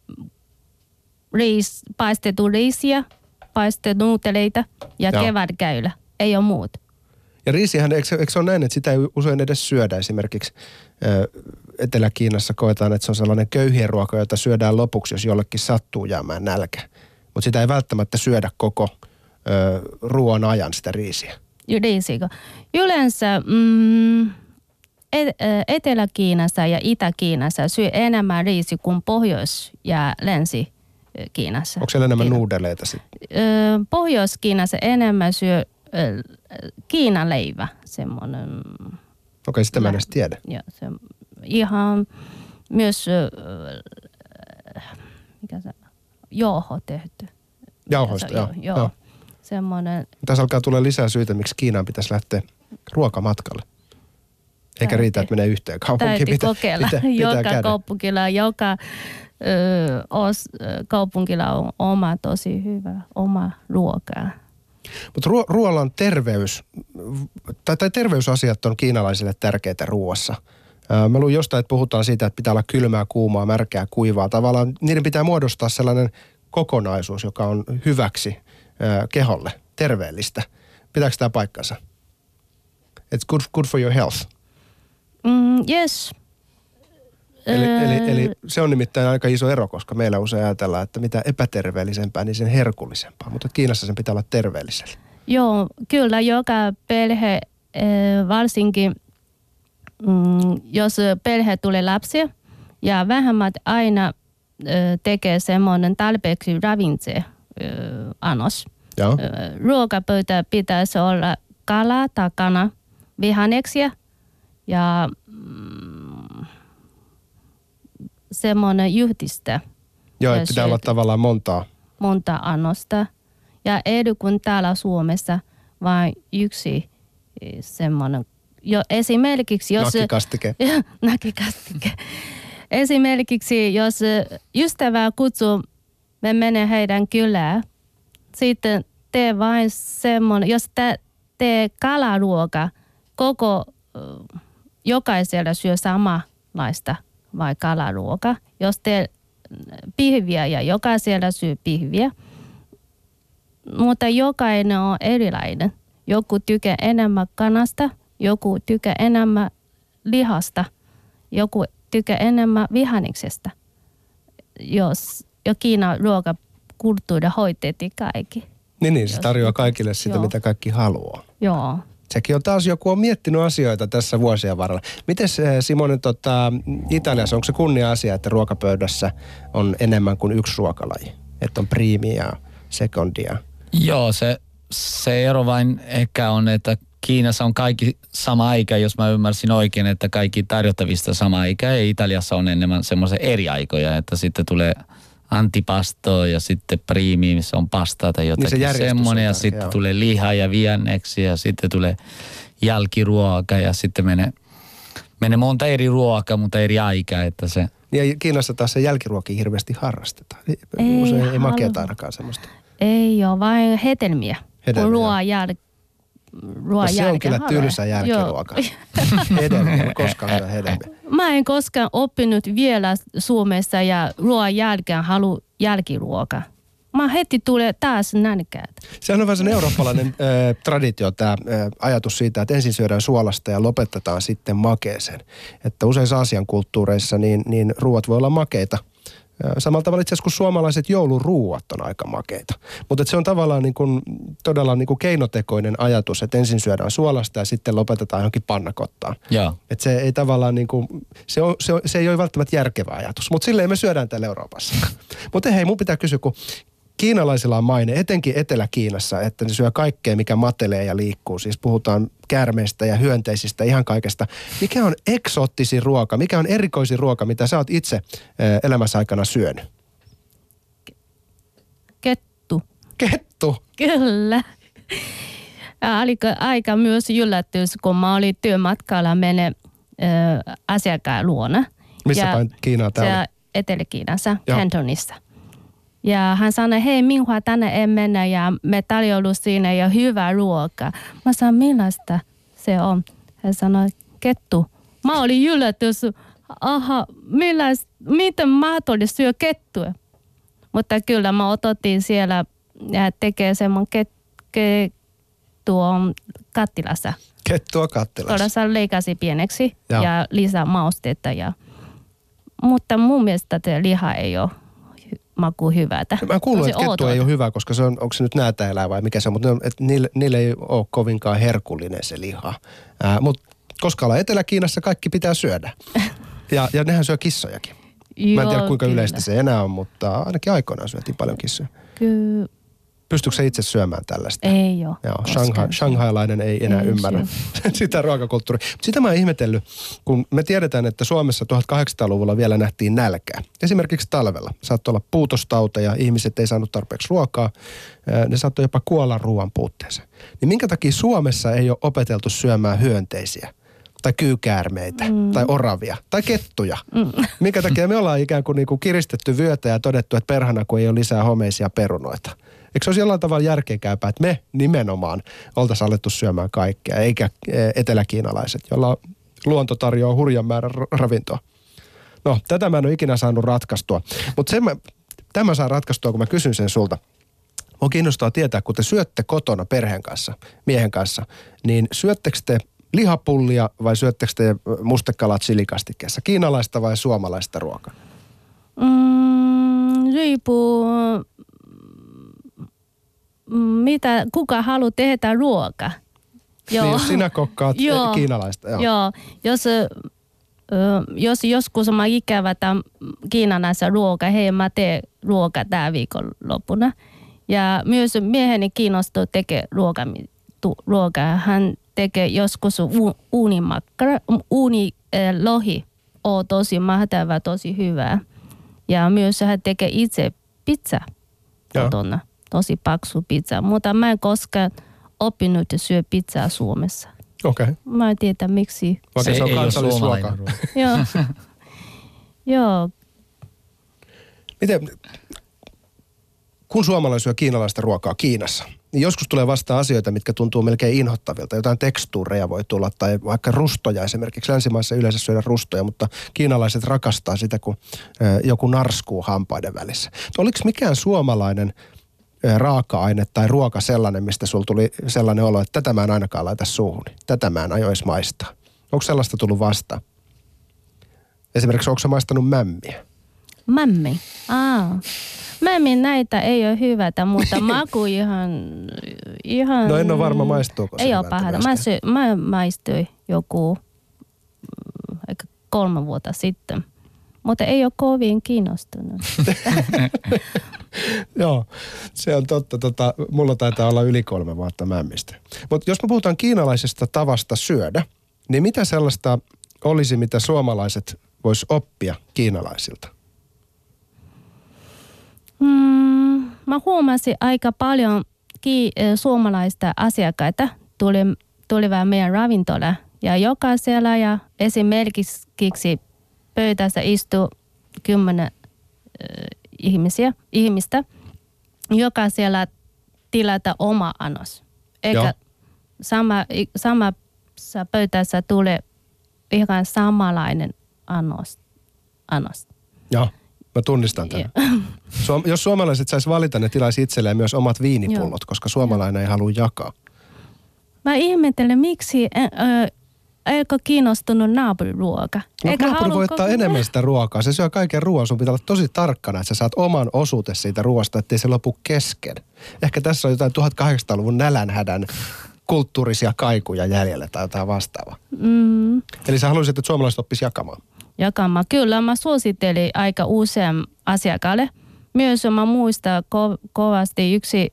paistettu riisiä, paistettu nuuteleita ja kevätkäylä. Ei ole muut. Ja riisihän, eikö se ole näin, että sitä ei usein edes syödä? Esimerkiksi Etelä-Kiinassa koetaan, että se on sellainen köyhien ruoka, jota syödään lopuksi, jos jollekin sattuu jäämään nälkä. Mutta sitä ei välttämättä syödä koko ruoan ajan sitä riisiä. Riisiä. Yleensä Etelä-Kiinassa ja Itä-Kiinassa syö enemmän riisiä kuin Pohjois- ja Länsi-Kiinassa. Onko siellä enemmän nuudeleita sitten? Pohjois-Kiinassa enemmän syö Kiinan leivä, semmoinen. Okei, sitä mä en edes tiedä. Ja se ihan myös mikä se jauho tehty. Jauhoista, joo. Semmoinen. Tässä alkaa tulla lisää syitä, miksi Kiinaan pitäisi lähteä ruokamatkalle. Eikä riitä, että menee yhteen kaupunkiin. Täytyy kokeilla. Joka kaupunkilla, joka kaupunkilla on oma tosi hyvä, oma ruokaa. Mutta ruoalla on terveys, tai terveysasiat on kiinalaisille tärkeitä ruoassa. Mä luin jostain, että puhutaan siitä, että pitää olla kylmää, kuumaa, märkää, kuivaa. Tavallaan niiden pitää muodostaa sellainen kokonaisuus, joka on hyväksi keholle, terveellistä. Pitääkö tämä paikkansa? It's good for your health. Yes. Eli se on nimittäin aika iso ero, koska meillä usein ajatellaan, että mitä epäterveellisempää, niin sen herkullisempaa. Mutta Kiinassa sen pitää olla terveellisellä. Joo, kyllä joka perhe, varsinkin jos perhe tulee lapsia ja vähemmät aina tekee semmoinen tarpeeksi ravintse annos. Ruokapöytä pitäisi olla kalaa tai kana, vihanneksia ja semmoinen yhdistä. Joo, että pitää olla tavallaan monta annosta. Ja ei kun täällä Suomessa vain yksi semmoinen. Jo esimerkiksi jos nakikastike. Esimerkiksi jos ystävä kutsuu, me menee heidän kylään. Sitten tee vain semmoinen, jos tee kalaruoka, jokaisella syö samanlaista vai kalaruoka. Jos tee pihviä ja jokaisella syö pihviä, mutta jokainen on erilainen. Joku tykkää enemmän kanasta, joku tykkää enemmän lihasta, joku tykkää enemmän vihanneksesta. Jo Kiinan ruokakulttuuri hoitettiin kaikki. Niin, se tarjoaa kaikille sitä, mitä kaikki haluaa. Joo. Sekin on taas joku on miettinyt asioita tässä vuosien varrella. Miten Simonen Italiassa, onko se kunnia-asia, että ruokapöydässä on enemmän kuin yksi ruokalaji? Että on priimiä ja sekundia? Joo, se ero vain ehkä on, että Kiinassa on kaikki sama aika, jos mä ymmärsin oikein, että kaikki tarjottavista sama aika. Ja Italiassa on enemmän semmoisia eri aikoja, että sitten tulee antipasto ja sitten primi, missä on pastaa tai jotakin niin semmoinen. Ja sitten tulee liha ja vihanneksi ja sitten tulee jälkiruoka ja sitten menee menee monta eri ruokaa, mutta eri aikaa, että se... Ja Kiinassa taas se jälkiruokia hirveästi harrastetaan. Usein ei makeata ainakaan semmoista. Ei ole, vain hedelmiä. Kun se on kyllä tylsä jälkiruoka. Hedelmiä, koskaan syö hedelmiä. Mä en koskaan oppinut vielä Suomessa ja ruoan jälkeen halu jälkiruoka. Mä heti tulee taas nälkäät. Sehän on vähän sen eurooppalainen traditio, tämä ajatus siitä, että ensin syödään suolasta ja lopetetaan sitten makeeseen. Että useissa Aasian kulttuureissa niin ruuat voi olla makeita. Samalla tavalla itse asiassa kuin suomalaiset jouluruuat on aika makeita. Mutta se on tavallaan todella keinotekoinen ajatus, että ensin syödään suolasta ja sitten lopetetaan johonkin pannakottaan. Että se ei tavallaan se ei ole välttämättä järkevä ajatus, mutta silleen me syödään täällä Euroopassa. Mutta hei, mun pitää kysyä, kun kiinalaisilla on maine, etenkin Etelä-Kiinassa, että ne syö kaikkea, mikä matelee ja liikkuu. Siis puhutaan käärmeistä ja hyönteisistä, ihan kaikesta. Mikä on eksoottisin ruoka? Mikä on erikoisin ruoka, mitä sä oot itse elämässä aikana syönyt? Kettu. Kettu? Kyllä. Aika myös yllätys, kun mä olin työmatkalla mene asiakkaan luona. Missä päin Kiinaa tää oli? Etelä-Kiinassa, Cantonissa. Ja hän sanoi, hei Minhua, tänne ei mennä ja me tarjoulu siinä ja hyvä ruoka. Mä sanoin, millaista se on? Hän sanoi, kettu. Mä olin yllätys, miten mahdollista syö kettua? Mutta kyllä mä otettiin siellä ja tekee semmoinen kettua kattilassa. Kettua kattilassa. Todella leikasi pieneksi ja lisää maustetta. Mutta mun mielestä liha ei ole maku hyvätä. Mä kuulun, että kettu ei ole hyvä, koska se on, onko se nyt näätäeläin vai mikä se on, mutta niille ei ole kovinkaan herkullinen se liha. Mutta koska ollaan Etelä-Kiinassa, kaikki pitää syödä. Ja nehän syö kissojakin. Mä en tiedä kuinka yleistä se enää on, mutta ainakin aikoinaan syötiin paljon kissoja. Kyllä. Pystyykö se itse syömään tällaista? Ei ole. Joo, shanghailainen ei enää ymmärrä sitä ruokakulttuuria. Sitä mä oon ihmetellyt, kun me tiedetään, että Suomessa 1800-luvulla vielä nähtiin nälkää. Esimerkiksi talvella saattoi olla puutostauteja, ihmiset ei saanut tarpeeksi ruokaa, ne saattoi jopa kuolla ruoan puutteeseen. Niin minkä takia Suomessa ei ole opeteltu syömään hyönteisiä? Tai kyykäärmeitä, tai oravia, tai kettuja. Minkä takia me ollaan ikään kuin kiristetty vyötä ja todettu, että perhana, kun ei ole lisää homeisia perunoita. Eikö se olisi jollain tavalla järkeenkäypää, että me nimenomaan oltaisiin alettu syömään kaikkea, eikä eteläkiinalaiset, joilla luonto tarjoaa hurjan määrän ravintoa. No, tätä mä en ole ikinä saanut ratkaistua, mutta tämä saa ratkaistua, kun mä kysyn sen sulta. Mua kiinnostaa tietää, kun te syötte kotona perheen kanssa, miehen kanssa, niin syöttekö te lihapullia vai syöttekö te mustekalat chilikastikkeessa? Kiinalaista vai suomalaista ruokaa? Riippuu, kuka haluaa tehdä ruokaa. Joo. Niin, jos sinä kokkaat kiinalaista. Joo. Jos joskus mä ikävä tämän kiinalaisen ruokaa, hei mä teen ruokaa tämä viikonloppuna. Ja myös mieheni kiinnostuu tekemään ruokaa. Hän tekee joskus uunilohi. On tosi mahtavaa, tosi hyvää. Ja myös hän tekee itse pizza kotona. Tosi paksu pizza. Mutta mä en koskaan oppinut syö pizzaa Suomessa. Okei. Mä en tiedä miksi. Vaikka se on kansallisruoka. Joo. Miten, kun suomalainen syö kiinalaista ruokaa Kiinassa, niin joskus tulee vastaan asioita, mitkä tuntuu melkein inhottavilta. Jotain tekstuureja voi tulla tai vaikka rustoja esimerkiksi. Länsimaissa yleensä syödä rustoja, mutta kiinalaiset rakastaa sitä, kun joku narskuu hampaiden välissä. Oliko mikään suomalainen raaka-aine tai ruoka sellainen, mistä sulla tuli sellainen olo, että tätä mä en ainakaan laita suuhuni. Tätä mä en aio edes maistaa. Onko sellaista tullut vastaan? Esimerkiksi onko sä maistanut mämmiä? Mämmi? Mämmin näitä ei ole hyvätä, mutta maku ihan... No en ole varma maistuuko se. Ei ole pahata. Mä maistuin joku 3 vuotta sitten. Mutta ei ole kovin kiinnostunut. Joo, se on totta. Mulla taitaa olla yli 3 vuotta mämmistä. Mutta jos me puhutaan kiinalaisesta tavasta syödä, niin mitä sellaista olisi, mitä suomalaiset vois oppia kiinalaisilta? Mä huomasin aika paljon suomalaista asiakkaita tulivat meidän ravintola Ja jokaisella ja esimerkiksi pöytässä istuu 10 ihmistä. Jokaisella tilata oma annos. Eikä samassa pöytässä tulee ihan samanlainen annos. Joo, mä tunnistan tämän. Jos suomalaiset sais valita, ne tilaisi itselleen myös omat viinipullot, koska suomalainen ei halua jakaa. Mä ihmettelen, miksi eikö kiinnostunut naapuriruoka? No naapuri voi ottaa enemmän sitä ruokaa. Se syö kaiken ruoan. Sun pitää olla tosi tarkkana, että sä saat oman osuutesi siitä ruoasta, ettei se lopu kesken. Ehkä tässä on jotain 1800-luvun nälänhädän kulttuurisia kaikuja jäljellä tai jotain vastaavaa. Eli sä haluaisit, että suomalaiset oppisi jakamaan? Jakamaan. Kyllä, mä suosittelin aika usean asiakkaalle. Myös mä muistan kovasti yksi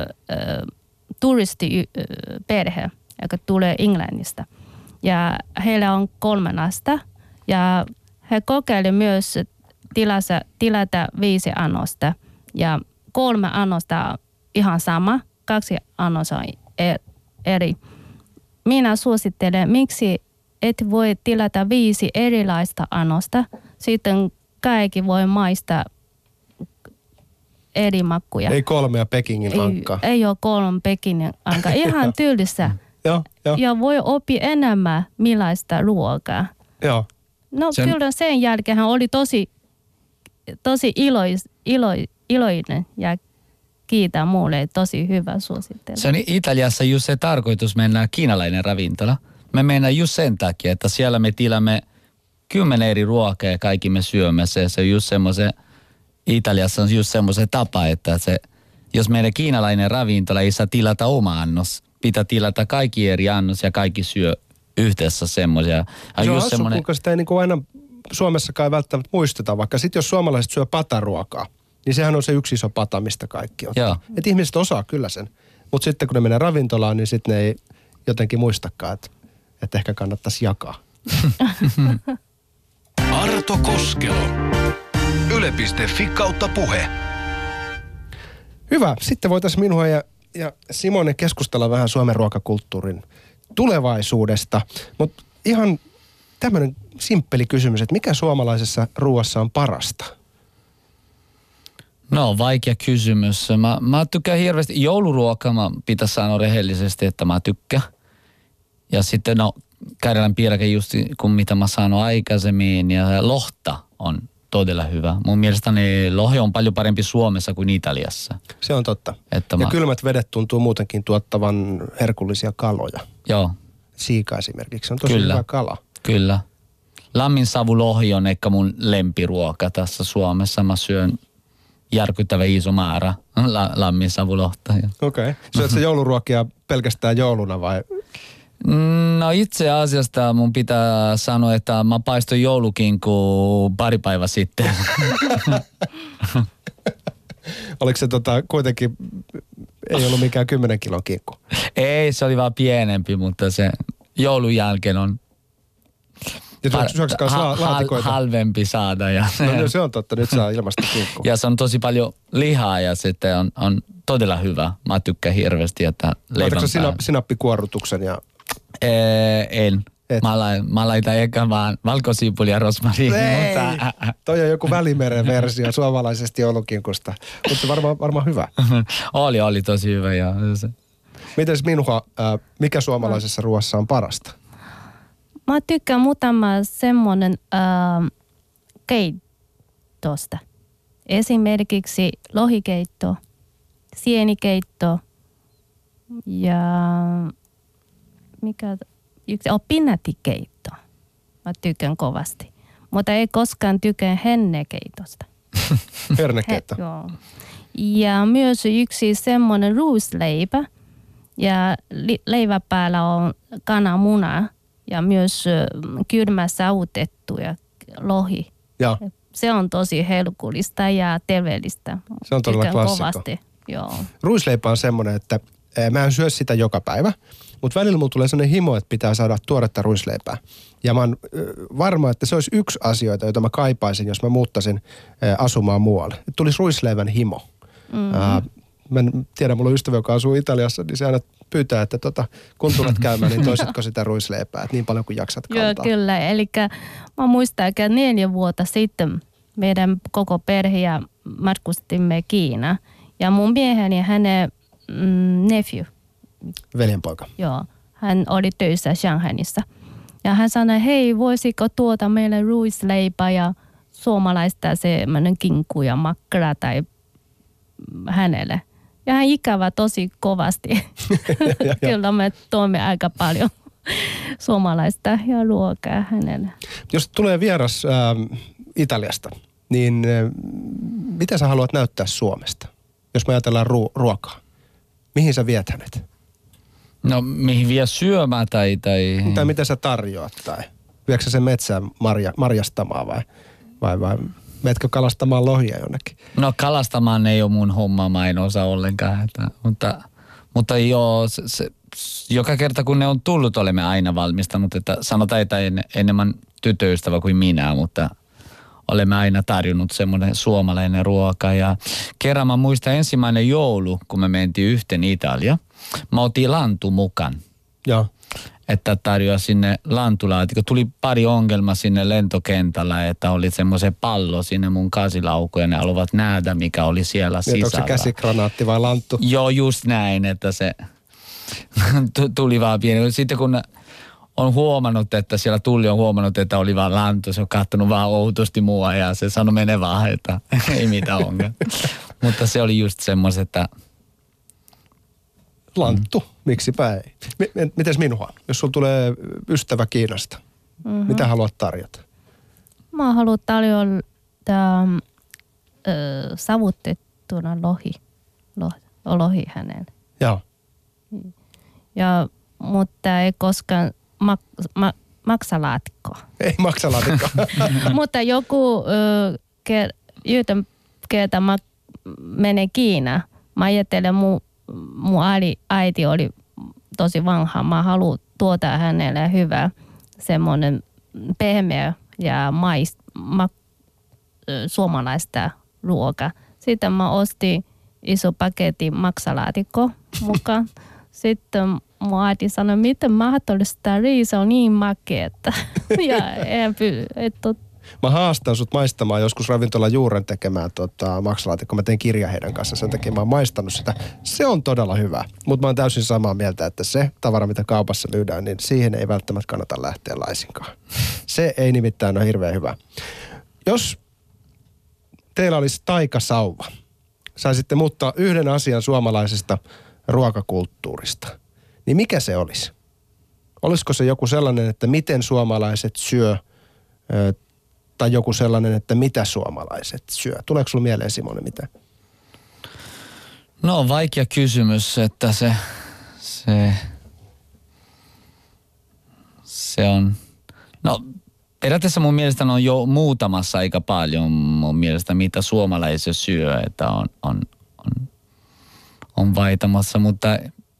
turistiperhe, joka tulee Englannista. Ja heillä on 3 lasta. Ja he kokeilivat myös tilata 5 annosta. Ja 3 annosta on ihan sama, 2 annosta on eri. Minä suosittelen, miksi et voi tilata 5 erilaista annosta. Sitten kaikki voi maistaa eri makkuja. Ei 3 Pekingin ankkaa. Ei ole 3 Pekingin ankkaa. Ihan tylsä. Joo. Ja voi oppia enemmän millaista ruokaa. Joo. No kyllä sen jälkeen hän oli tosi iloinen ja kiitää mulle, tosi hyvä suosittelu. Se on Italiassa just se tarkoitus mennä kiinalainen ravintola. Me mennään just sen takia, että siellä me tilamme 10 eri ruokaa ja kaikki me syömme se. Se on just semmoisen, Italiassa on just semmoisen tapa, että jos meidän kiinalainen ravintola ei saa tilata oma annos, pitää tilata kaikki eri annos ja kaikki syö yhdessä semmoisia. Se on hassu, kuinka sitä ei niin kuin aina Suomessakaan ei välttämättä muisteta, vaikka sitten jos suomalaiset syö pataruokaa, niin sehän on se yksi iso pata, mistä kaikki ottaa. Että ihmiset osaa kyllä sen. Mutta sitten kun ne menee ravintolaan, niin sitten ne ei jotenkin muistakaan, että ehkä kannattaisi jakaa. Arto Koskelo. Yle.fi/puhe. Hyvä. Sitten voitaisiin minua ja Simonen keskustella vähän Suomen ruokakulttuurin tulevaisuudesta. Mutta ihan tämmöinen simppeli kysymys, että mikä suomalaisessa ruoassa on parasta? No, vaikea kysymys. Mä tykkään hirveästi. Jouluruokaa mä pitäisi sanoa rehellisesti, että mä tykkään. Ja sitten Karjalan piirake just kun mitä mä sanoin aikaisemmin. Ja lohta on todella hyvä. Mun mielestäni lohi on paljon parempi Suomessa kuin Italiassa. Se on totta. Ja kylmät vedet tuntuu muutenkin tuottavan herkullisia kaloja. Joo. Siika esimerkiksi on tosi hyvä kala. Kyllä. Lamminsavulohi on ehkä mun lempiruoka tässä Suomessa. Mä syön järkyttävä iso määrä lamminsavulohta. Okei. Syöt sä jouluruokia pelkästään jouluna vai? No itse asiassa mun pitää sanoa, että mä paistoin joulukinku pari päivää sitten. Oliko se kuitenkin, ei ollut mikään 10 kilon kinkku? Ei, se oli vaan pienempi, mutta se joulun jälkeen on halvempi saada. Ja no se on totta, nyt saa ilmasta kinkku. Ja se on tosi paljon lihaa ja sitten on todella hyvä. Mä tykkään hirveästi, että leivän päällä. Laitatko sinappikuorrutuksen ja... En. Mä laitan ehkä vaan valkosiipuli ja rosmariini. Mutta... Toi on joku Välimeren versio suomalaisesta joulukinkusta. Mutta varmaan hyvä. Oli tosi hyvä. Ja... Mites Minua, mikä suomalaisessa ruoassa on parasta? Mä tykkään muutama semmoinen keittosta. Esimerkiksi lohikeitto, sienikeitto ja pinatikeitto. Mä tykkään kovasti. Mutta ei koskaan tykkää hennekeitosta. Hernekeitto. Joo. Ja myös yksi semmoinen ruisleipä. Ja leivän päällä on kananmuna ja myös kylmä sautettu ja lohi. Ja. Se on tosi herkullista ja terveellistä. Se on todella klassikko. Kovasti. Joo. Ruisleipä on semmoinen, että mä en syö sitä joka päivä, mutta välillä mulla tulee semmoinen himo, että pitää saada tuoretta ruisleipää. Ja mä oon varma, että se olisi yksi asioita, jota mä kaipaisin, jos mä muuttaisin asumaan muualle. Tulisi ruisleivän himo. Mä en tiedä, mulla on ystävä, joka asuu Italiassa, niin se aina pyytää, että kun tulet käymään, niin toisitko sitä ruisleipää, että niin paljon kuin jaksat kantaa. Joo, kyllä. Eli mä muistan, että 4 vuotta sitten meidän koko perhe ja matkustimme Kiinaan. Ja mun mieheni ja hänen nephew. Veljenpoika. Joo, hän oli töissä Shanghainissa. Ja hän sanoi, hei, voisiko tuota meille ruisleipää ja suomalaista semmoinen kinkku ja makkara tai hänelle. Ja hän ikävä tosi kovasti. Kyllä me tuomme aika paljon suomalaista ja ruokaa hänelle. Jos tulee vieras Italiasta, niin mitä sä haluat näyttää Suomesta? Jos me ajatellaan ruokaa. Mihin sä viet hänet? No mihin vie syömään tai... Tai mitä sä tarjoat tai viekö sä sen metsään marjastamaan vai meetkö kalastamaan lohia jonnekin? No kalastamaan ei ole mun homma, mä en osaa ollenkaan. Mutta joo, joka kerta kun ne on tullut, olemme aina valmistanut, että sanotaan, että enemmän tyttöystävä kuin minä, mutta olemme aina tarjonnut semmoinen suomalainen ruoka. Ja kerran mä muistan ensimmäinen joulu, kun me mentiin yhteen Italia, mä otin lantu mukaan. Joo. Että tarjoaa sinne lantulaatikko. Tuli pari ongelmaa sinne lentokentällä, että oli semmoisen pallo sinne mun kasilaukkuun ja ne haluavat nähdä, mikä oli siellä sisällä. Onko se käsikranaatti vai lanttu? Joo, just näin, että se tuli vaan pieni. Sitten kun on huomannut, että siellä Tulli on huomannut, että oli vaan lanttu, se on katsonut vaan outosti mua ja se sanoi mene vaan, että ei mitään ongelmaa. Mutta se oli just semmoiset, että... Lanttu, miksipä ei. Mites Minhua, jos sulla tulee ystävä Kiinasta, mitä haluat tarjota? Mä haluan tarjota savutettuna lohi hänelle. Joo. Ja, mutta ei koskaan maksalaatikkoa. Ei maksalaatikkoa. Mutta joku yhden kerta mä menen Kiinaan. Mä ajattelen mun äiti oli tosi vanha. Mä haluan tuota hänelle hyvä semmoinen pehmeä ja suomalaista ruokaa. Sitten mä ostin iso paketti maksalaatikko mukaan. Sitten mun äiti sanoi, miten mahdollista riisa on niin makeeta. Mä haastan sut maistamaan joskus ravintola Juuren tekemään maksalaatikkoa. Mä tein kirja heidän kanssa, sen takia mä oon maistanut sitä. Se on todella hyvä, mutta mä oon täysin samaa mieltä, että se tavara, mitä kaupassa myydään, niin siihen ei välttämättä kannata lähteä laisinkaan. Se ei nimittäin ole hirveän hyvä. Jos teillä olisi taikasauva, saisitte muuttaa yhden asian suomalaisesta ruokakulttuurista, niin mikä se olisi? Olisiko se joku sellainen, että miten suomalaiset syö, tai joku sellainen, että mitä suomalaiset syö? Tuleeko sulla mieleen, Simone, mitä? No vaikea kysymys, että se on... No periaatteessa mun mielestä on jo muutamassa aika paljon mun mielestä, mitä suomalaiset syö, että on vaitamassa, mutta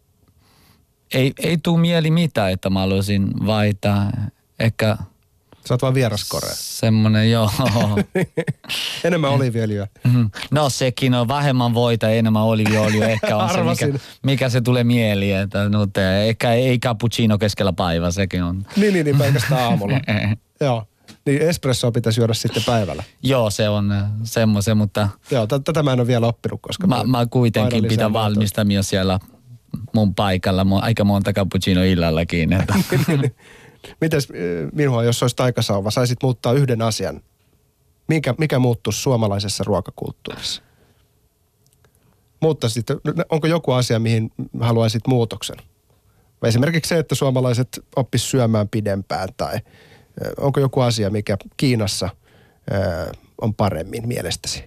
ei tule mieli mitään, että mä haluaisin vaihtaa. Ehkä... Sä oot vaan vieraskorea. Semmoinen, joo. Enemmän oliiviöljyä. No sekin on vähemmän voita, enemmän oliiviöljyä. Ehkä on se, mikä se tulee mieliin. Että, ehkä ei cappuccino keskellä päivää, sekin on. Niin, pelkästään aamulla. Joo. Niin espressoa pitäisi juoda sitten päivällä. Joo, se on semmoisen, mutta... Joo, tätä mä en ole vielä oppinut, koska... Mä kuitenkin pitän valmistamia siellä mun paikalla. Aika monta cappuccino illallakin. Että. Mites Minhua, jos olisi taikasauva, saisit muuttaa yhden asian. Mikä muuttuisi suomalaisessa ruokakulttuurissa? Onko joku asia, mihin haluaisit muutoksen? Esimerkiksi se, että suomalaiset oppis syömään pidempään, tai onko joku asia, mikä Kiinassa on paremmin mielestäsi?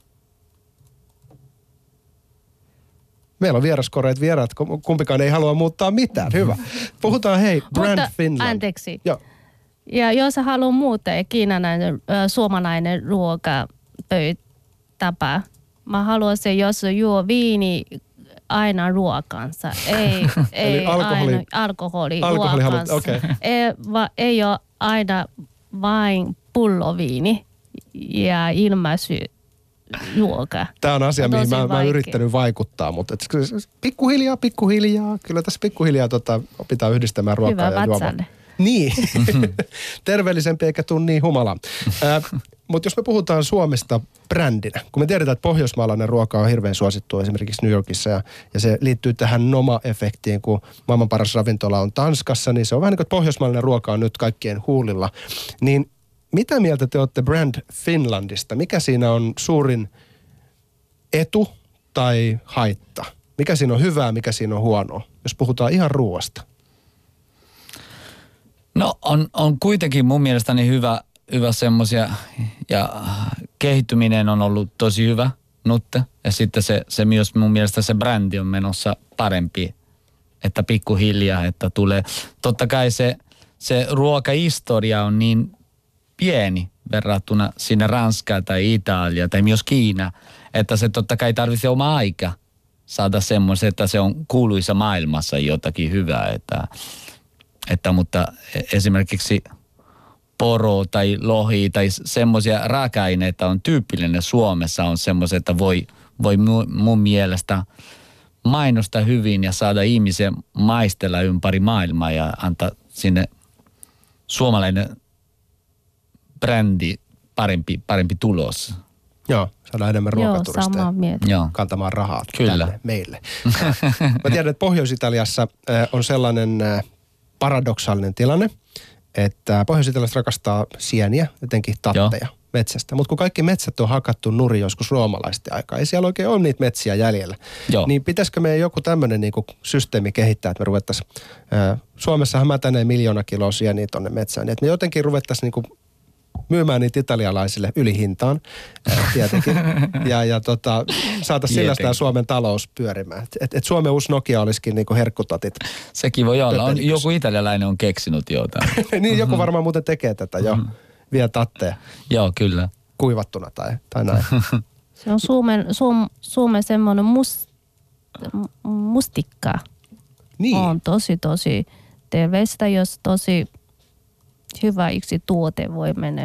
Meillä on vieraskoreet vieraat, kumpikaan ei halua muuttaa mitään. Hyvä. Puhutaan Brand Finland. Anteeksi. Joo. Ja jos haluaa muuttaa kiinalainen, suomalainen ruokapöytapa, mä haluaisin, jos juo viini aina ruokansa. Ei aina alkoholi ruokansa. Okay. Ei ole aina vain pulloviini ja ilmaisyjuoma. ruoka. Tämä on asia, On mihin tosi mä oon vaikea. yrittänyt vaikuttaa, mutta pikkuhiljaa. Kyllä tässä pikkuhiljaa pitää yhdistämään ruokaa Hyvä ja juomaa. vatsalle. Niin, terveellisempi eikä tule niin humalaa. Mutta jos me puhutaan Suomesta brändinä, kun me tiedetään, että pohjoismaalainen ruoka on hirveän suosittu esimerkiksi New Yorkissa ja se liittyy tähän Noma-efektiin, kun maailman paras ravintola on Tanskassa, niin se on vähän niin kuin, että pohjoismaalainen ruoka on nyt kaikkien huulilla. Niin mitä mieltä te olette Brand Finlandista? Mikä siinä on suurin etu tai haitta? Mikä siinä on hyvää, mikä siinä on huonoa, jos puhutaan ihan ruoasta? No on kuitenkin mun mielestäni hyvä semmoisia ja kehittyminen on ollut tosi hyvä nutte. Ja sitten se myös mun mielestä se brändi on menossa parempi, että pikkuhiljaa, että tulee. Totta kai se ruokahistoria on niin pieni verrattuna sinne Ranskaan tai Italia tai myös Kiina, että se totta kai tarvitsee oma aika saada semmoisen, että se on kuuluisa maailmassa jotakin hyvää, mutta esimerkiksi poro tai lohi tai semmoisia raaka-aineita on tyypillinen Suomessa on semmoisia, että voi mun mielestä mainostaa hyvin ja saada ihmisiä maistella ympäri maailmaa ja antaa sinne suomalainen brändi parempi tulos. Joo, saadaan enemmän Joo, ruokaturisteja samaa mieltä. Joo. kantamaan rahaa Kyllä. tänne meille. Mä tiedän, että Pohjois-Italiassa on sellainen paradoksaalinen tilanne, että Pohjois-Italiassa rakastaa sieniä, etenkin tatteja metsästä. Mutta kun kaikki metsät on hakattu nurin joskus roomalaisten aikaa, ei siellä oikein ole niitä metsiä jäljellä. Joo. Niin pitäisikö meidän joku tämmöinen niinku systeemi kehittää, että me ruvettaisiin, Suomessahan mätänee 1 000 000 kiloa sieniä tonne metsään, niin että me jotenkin ruvettaisiin niinku myymään niitä italialaisille ylihintaan, tietenkin. Ja saataisiin sillä sitä Suomen talous pyörimään. Et Suomen uusi Nokia olisikin niinku herkkutatit. Sekin voi olla. Joku italialainen on keksinyt jotain. Niin joku varmaan muuten tekee tätä jo. Vie tatteja Joo, kyllä. kuivattuna tai näin. Se on Suomen semmoinen mustikka. Niin. On tosi terveistä, jos tosi hyvä yksi tuote voi mennä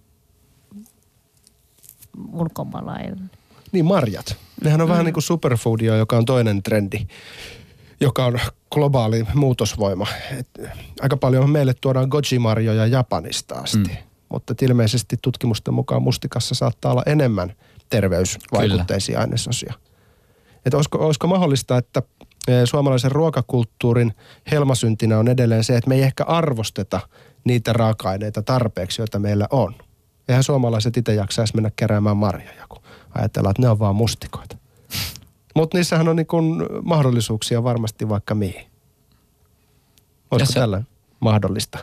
ulkomaalaille. Niin marjat. Nehän on vähän niin kuin superfoodia, joka on toinen trendi, joka on globaali muutosvoima. Aika paljon meille tuodaan goji-marjoja Japanista asti. Mutta ilmeisesti tutkimusten mukaan mustikassa saattaa olla enemmän terveysvaikutteisia ainesosia. Että olisiko mahdollista, että suomalaisen ruokakulttuurin helmasyntinä on edelleen se, että me ei ehkä arvosteta niitä raaka-aineita tarpeeksi, joita meillä on. Eihän suomalaiset itse jaksaisi mennä keräämään marjoja, kun ajatellaan, että ne on vaan mustikoita. Mutta niissähän on niin kuin mahdollisuuksia varmasti vaikka mihin. Olisiko tällä mahdollista?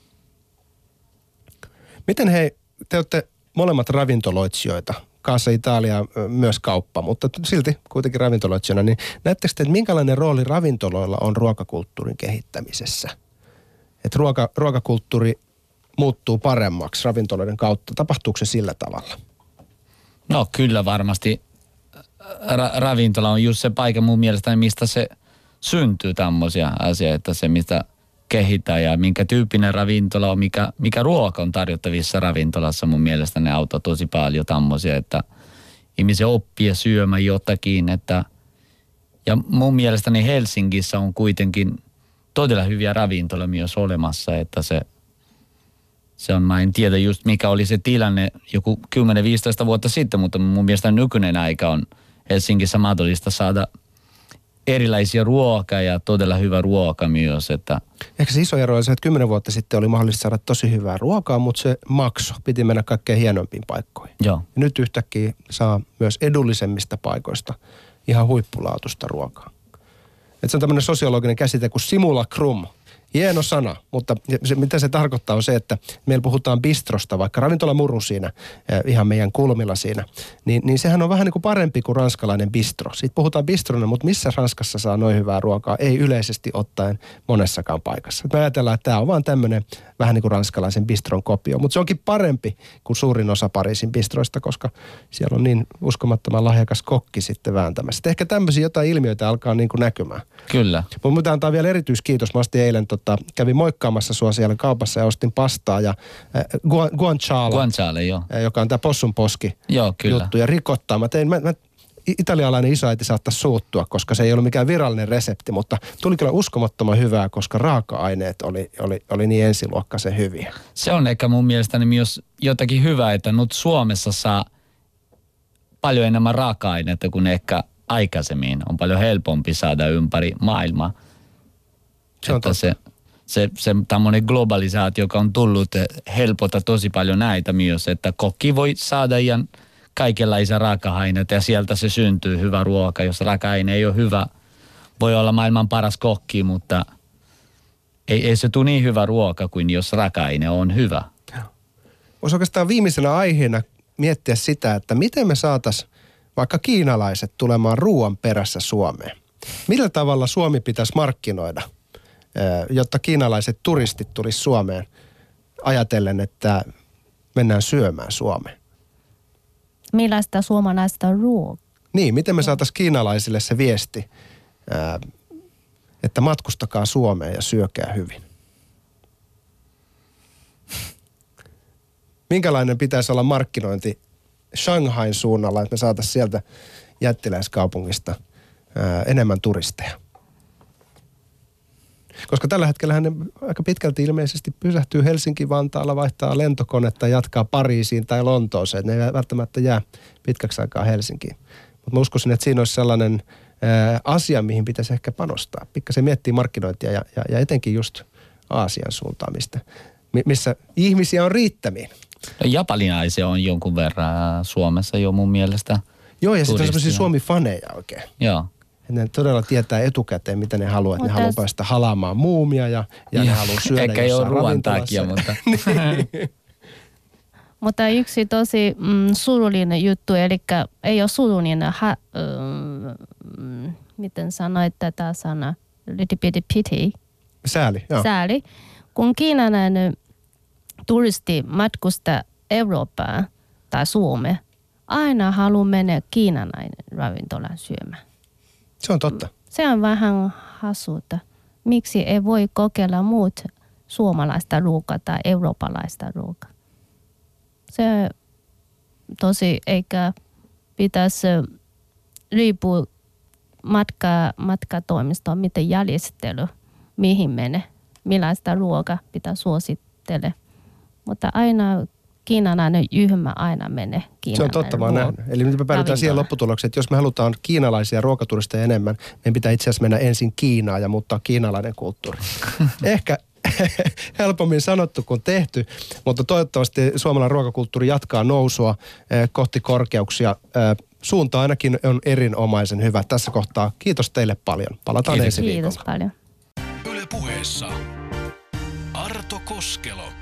Miten te olette molemmat ravintoloitsijoita, Casa Italia myös kauppa, mutta silti kuitenkin ravintoloitsijana, niin näettekö te, että minkälainen rooli ravintoloilla on ruokakulttuurin kehittämisessä? Että ruokakulttuuri muuttuu paremmaksi ravintoloiden kautta. Tapahtuuko se sillä tavalla? No kyllä varmasti. Ravintola on just se paikka mun mielestä, mistä se syntyy tämmöisiä asioita, että se mistä kehittää ja minkä tyyppinen ravintola on, mikä ruoka on tarjottavissa ravintolassa. Mun mielestä ne auttaa tosi paljon tämmöisiä, että ihmisiä oppii syömään jotakin. Ja mun mielestäni Helsingissä on kuitenkin todella hyviä ravintola myös olemassa, että se on, mä en tiedä just mikä oli se tilanne joku 10-15 vuotta sitten, mutta mun mielestä nykyinen aika on Helsingissä mahdollista saada erilaisia ruokaa ja todella hyvä ruoka myös. Että ehkä se iso ero on se, että 10 vuotta sitten oli mahdollista saada tosi hyvää ruokaa, mutta se maksoi. Piti mennä kaikkein hienompiin paikkoihin. Joo. Ja nyt yhtäkkiä saa myös edullisemmista paikoista ihan huippulaatusta ruokaa. Että se on tämmöinen sosiologinen käsite kuin simulacrum. Hieno sana, mutta mitä se tarkoittaa on se, että meillä puhutaan bistrosta, vaikka ravintolamuru siinä, ihan meidän kulmilla siinä, niin sehän on vähän niin kuin parempi kuin ranskalainen bistro. Siitä puhutaan bistrona, mutta missä Ranskassa saa noin hyvää ruokaa? Ei yleisesti ottaen monessakaan paikassa. Me ajatellaan, että tämä on vaan tämmöinen vähän niin kuin ranskalaisen bistron kopio, mutta se onkin parempi kuin suurin osa Pariisin bistroista, koska siellä on niin uskomattoman lahjakas kokki sitten vääntämässä. Ehkä tämmöisiä jotain ilmiöitä alkaa niin kuin näkymään. kyllä. Mutta antaa vielä erityiskiitos. Mä ostin eilen kävin moikkaamassa sua siellä kaupassa ja ostin pastaa ja guanciale, joo. Joka on tämä possunposki Joo, kyllä. juttu ja rikottaa. Italialainen isoäiti saattaisi suuttua, koska se ei ollut mikään virallinen resepti, mutta tuli kyllä uskomattoman hyvää, koska raaka-aineet oli niin ensiluokkaisen hyviä. Se on ehkä mun mielestäni myös jotakin hyvää, että nyt Suomessa saa paljon enemmän raaka-aineita kuin ehkä aikaisemmin. On paljon helpompi saada ympäri maailmaa. Se on totta. Se tämmöinen globalisaatio, joka on tullut, helpottaa tosi paljon näitä myös, että kokki voi saada ihan kaikenlaisia raaka-aineita ja sieltä se syntyy hyvä ruoka. Jos raaka-aine ei ole hyvä, voi olla maailman paras kokki, mutta ei se tule niin hyvä ruoka kuin jos raaka-aine on hyvä. Voisi oikeastaan viimeisenä aiheena miettiä sitä, että miten me saataisiin vaikka kiinalaiset tulemaan ruoan perässä Suomeen. Millä tavalla Suomi pitäisi markkinoida, jotta kiinalaiset turistit tulisi Suomeen ajatellen, että mennään syömään Suomeen? Millaista suomalaista ruokaa? Niin, miten me saataisiin kiinalaisille se viesti, että matkustakaa Suomeen ja syökää hyvin? Minkälainen pitäisi olla markkinointi Shanghain suunnalla, että me saataisiin sieltä jättiläiskaupungista enemmän turisteja? Koska tällä hetkellä ne aika pitkälti ilmeisesti pysähtyy Helsinki-Vantaalla, vaihtaa lentokonetta, jatkaa Pariisiin tai Lontooseen. Ne ei välttämättä jää pitkäksi aikaa Helsinkiin. Mutta mä uskoisin, että siinä olisi sellainen asia, mihin pitäisi ehkä panostaa. Pikkasen miettii markkinointia ja etenkin just Aasian suuntaamista, missä ihmisiä on riittämiin. Japanilaisia on jonkun verran Suomessa jo mun mielestä. Joo, ja sitten on sellaisia Suomi-faneja oikein. Joo. Ne todella tietää etukäteen, mitä ne haluaa. Että ne haluaa päästä halaamaan muumia ja ne haluaa syödä ehkä ei ole ruoan takia, mutta... Mutta yksi tosi surullinen juttu, eli ei ole surullinen, miten sanoit tätä sanaa, little bit pity. Sääli, joo. Sääli. Kun kiinalainen turisti matkustaa Eurooppaan tai Suomeen, aina haluaa mennä kiinalainen ravintolaan syömään. Se on totta. Se on vähän hassuutta. Miksi ei voi kokeilla muut suomalaista ruokaa tai eurooppalaista ruokaa? Se tosi eikä pitäisi riippua matkatoimistoon, miten järjestely, mihin menee, millaista ruokaa pitää suosittele. Mutta aina kiinalainen ryhmä aina menee kiinalainen. Se on totta, mä oon nähnyt. Eli nyt me päädytään siihen lopputulokseen, että jos me halutaan kiinalaisia ruokaturisteja enemmän, meidän pitää itse asiassa mennä ensin Kiinaan ja muuttaa kiinalainen kulttuuri. Ehkä helpommin sanottu kuin tehty, mutta toivottavasti suomalainen ruokakulttuuri jatkaa nousua kohti korkeuksia. Suunta ainakin on erinomaisen hyvä tässä kohtaa. Kiitos teille paljon. Palataan ensi viikolla. Kiitos paljon. Yle Puheessa Arto Koskelo.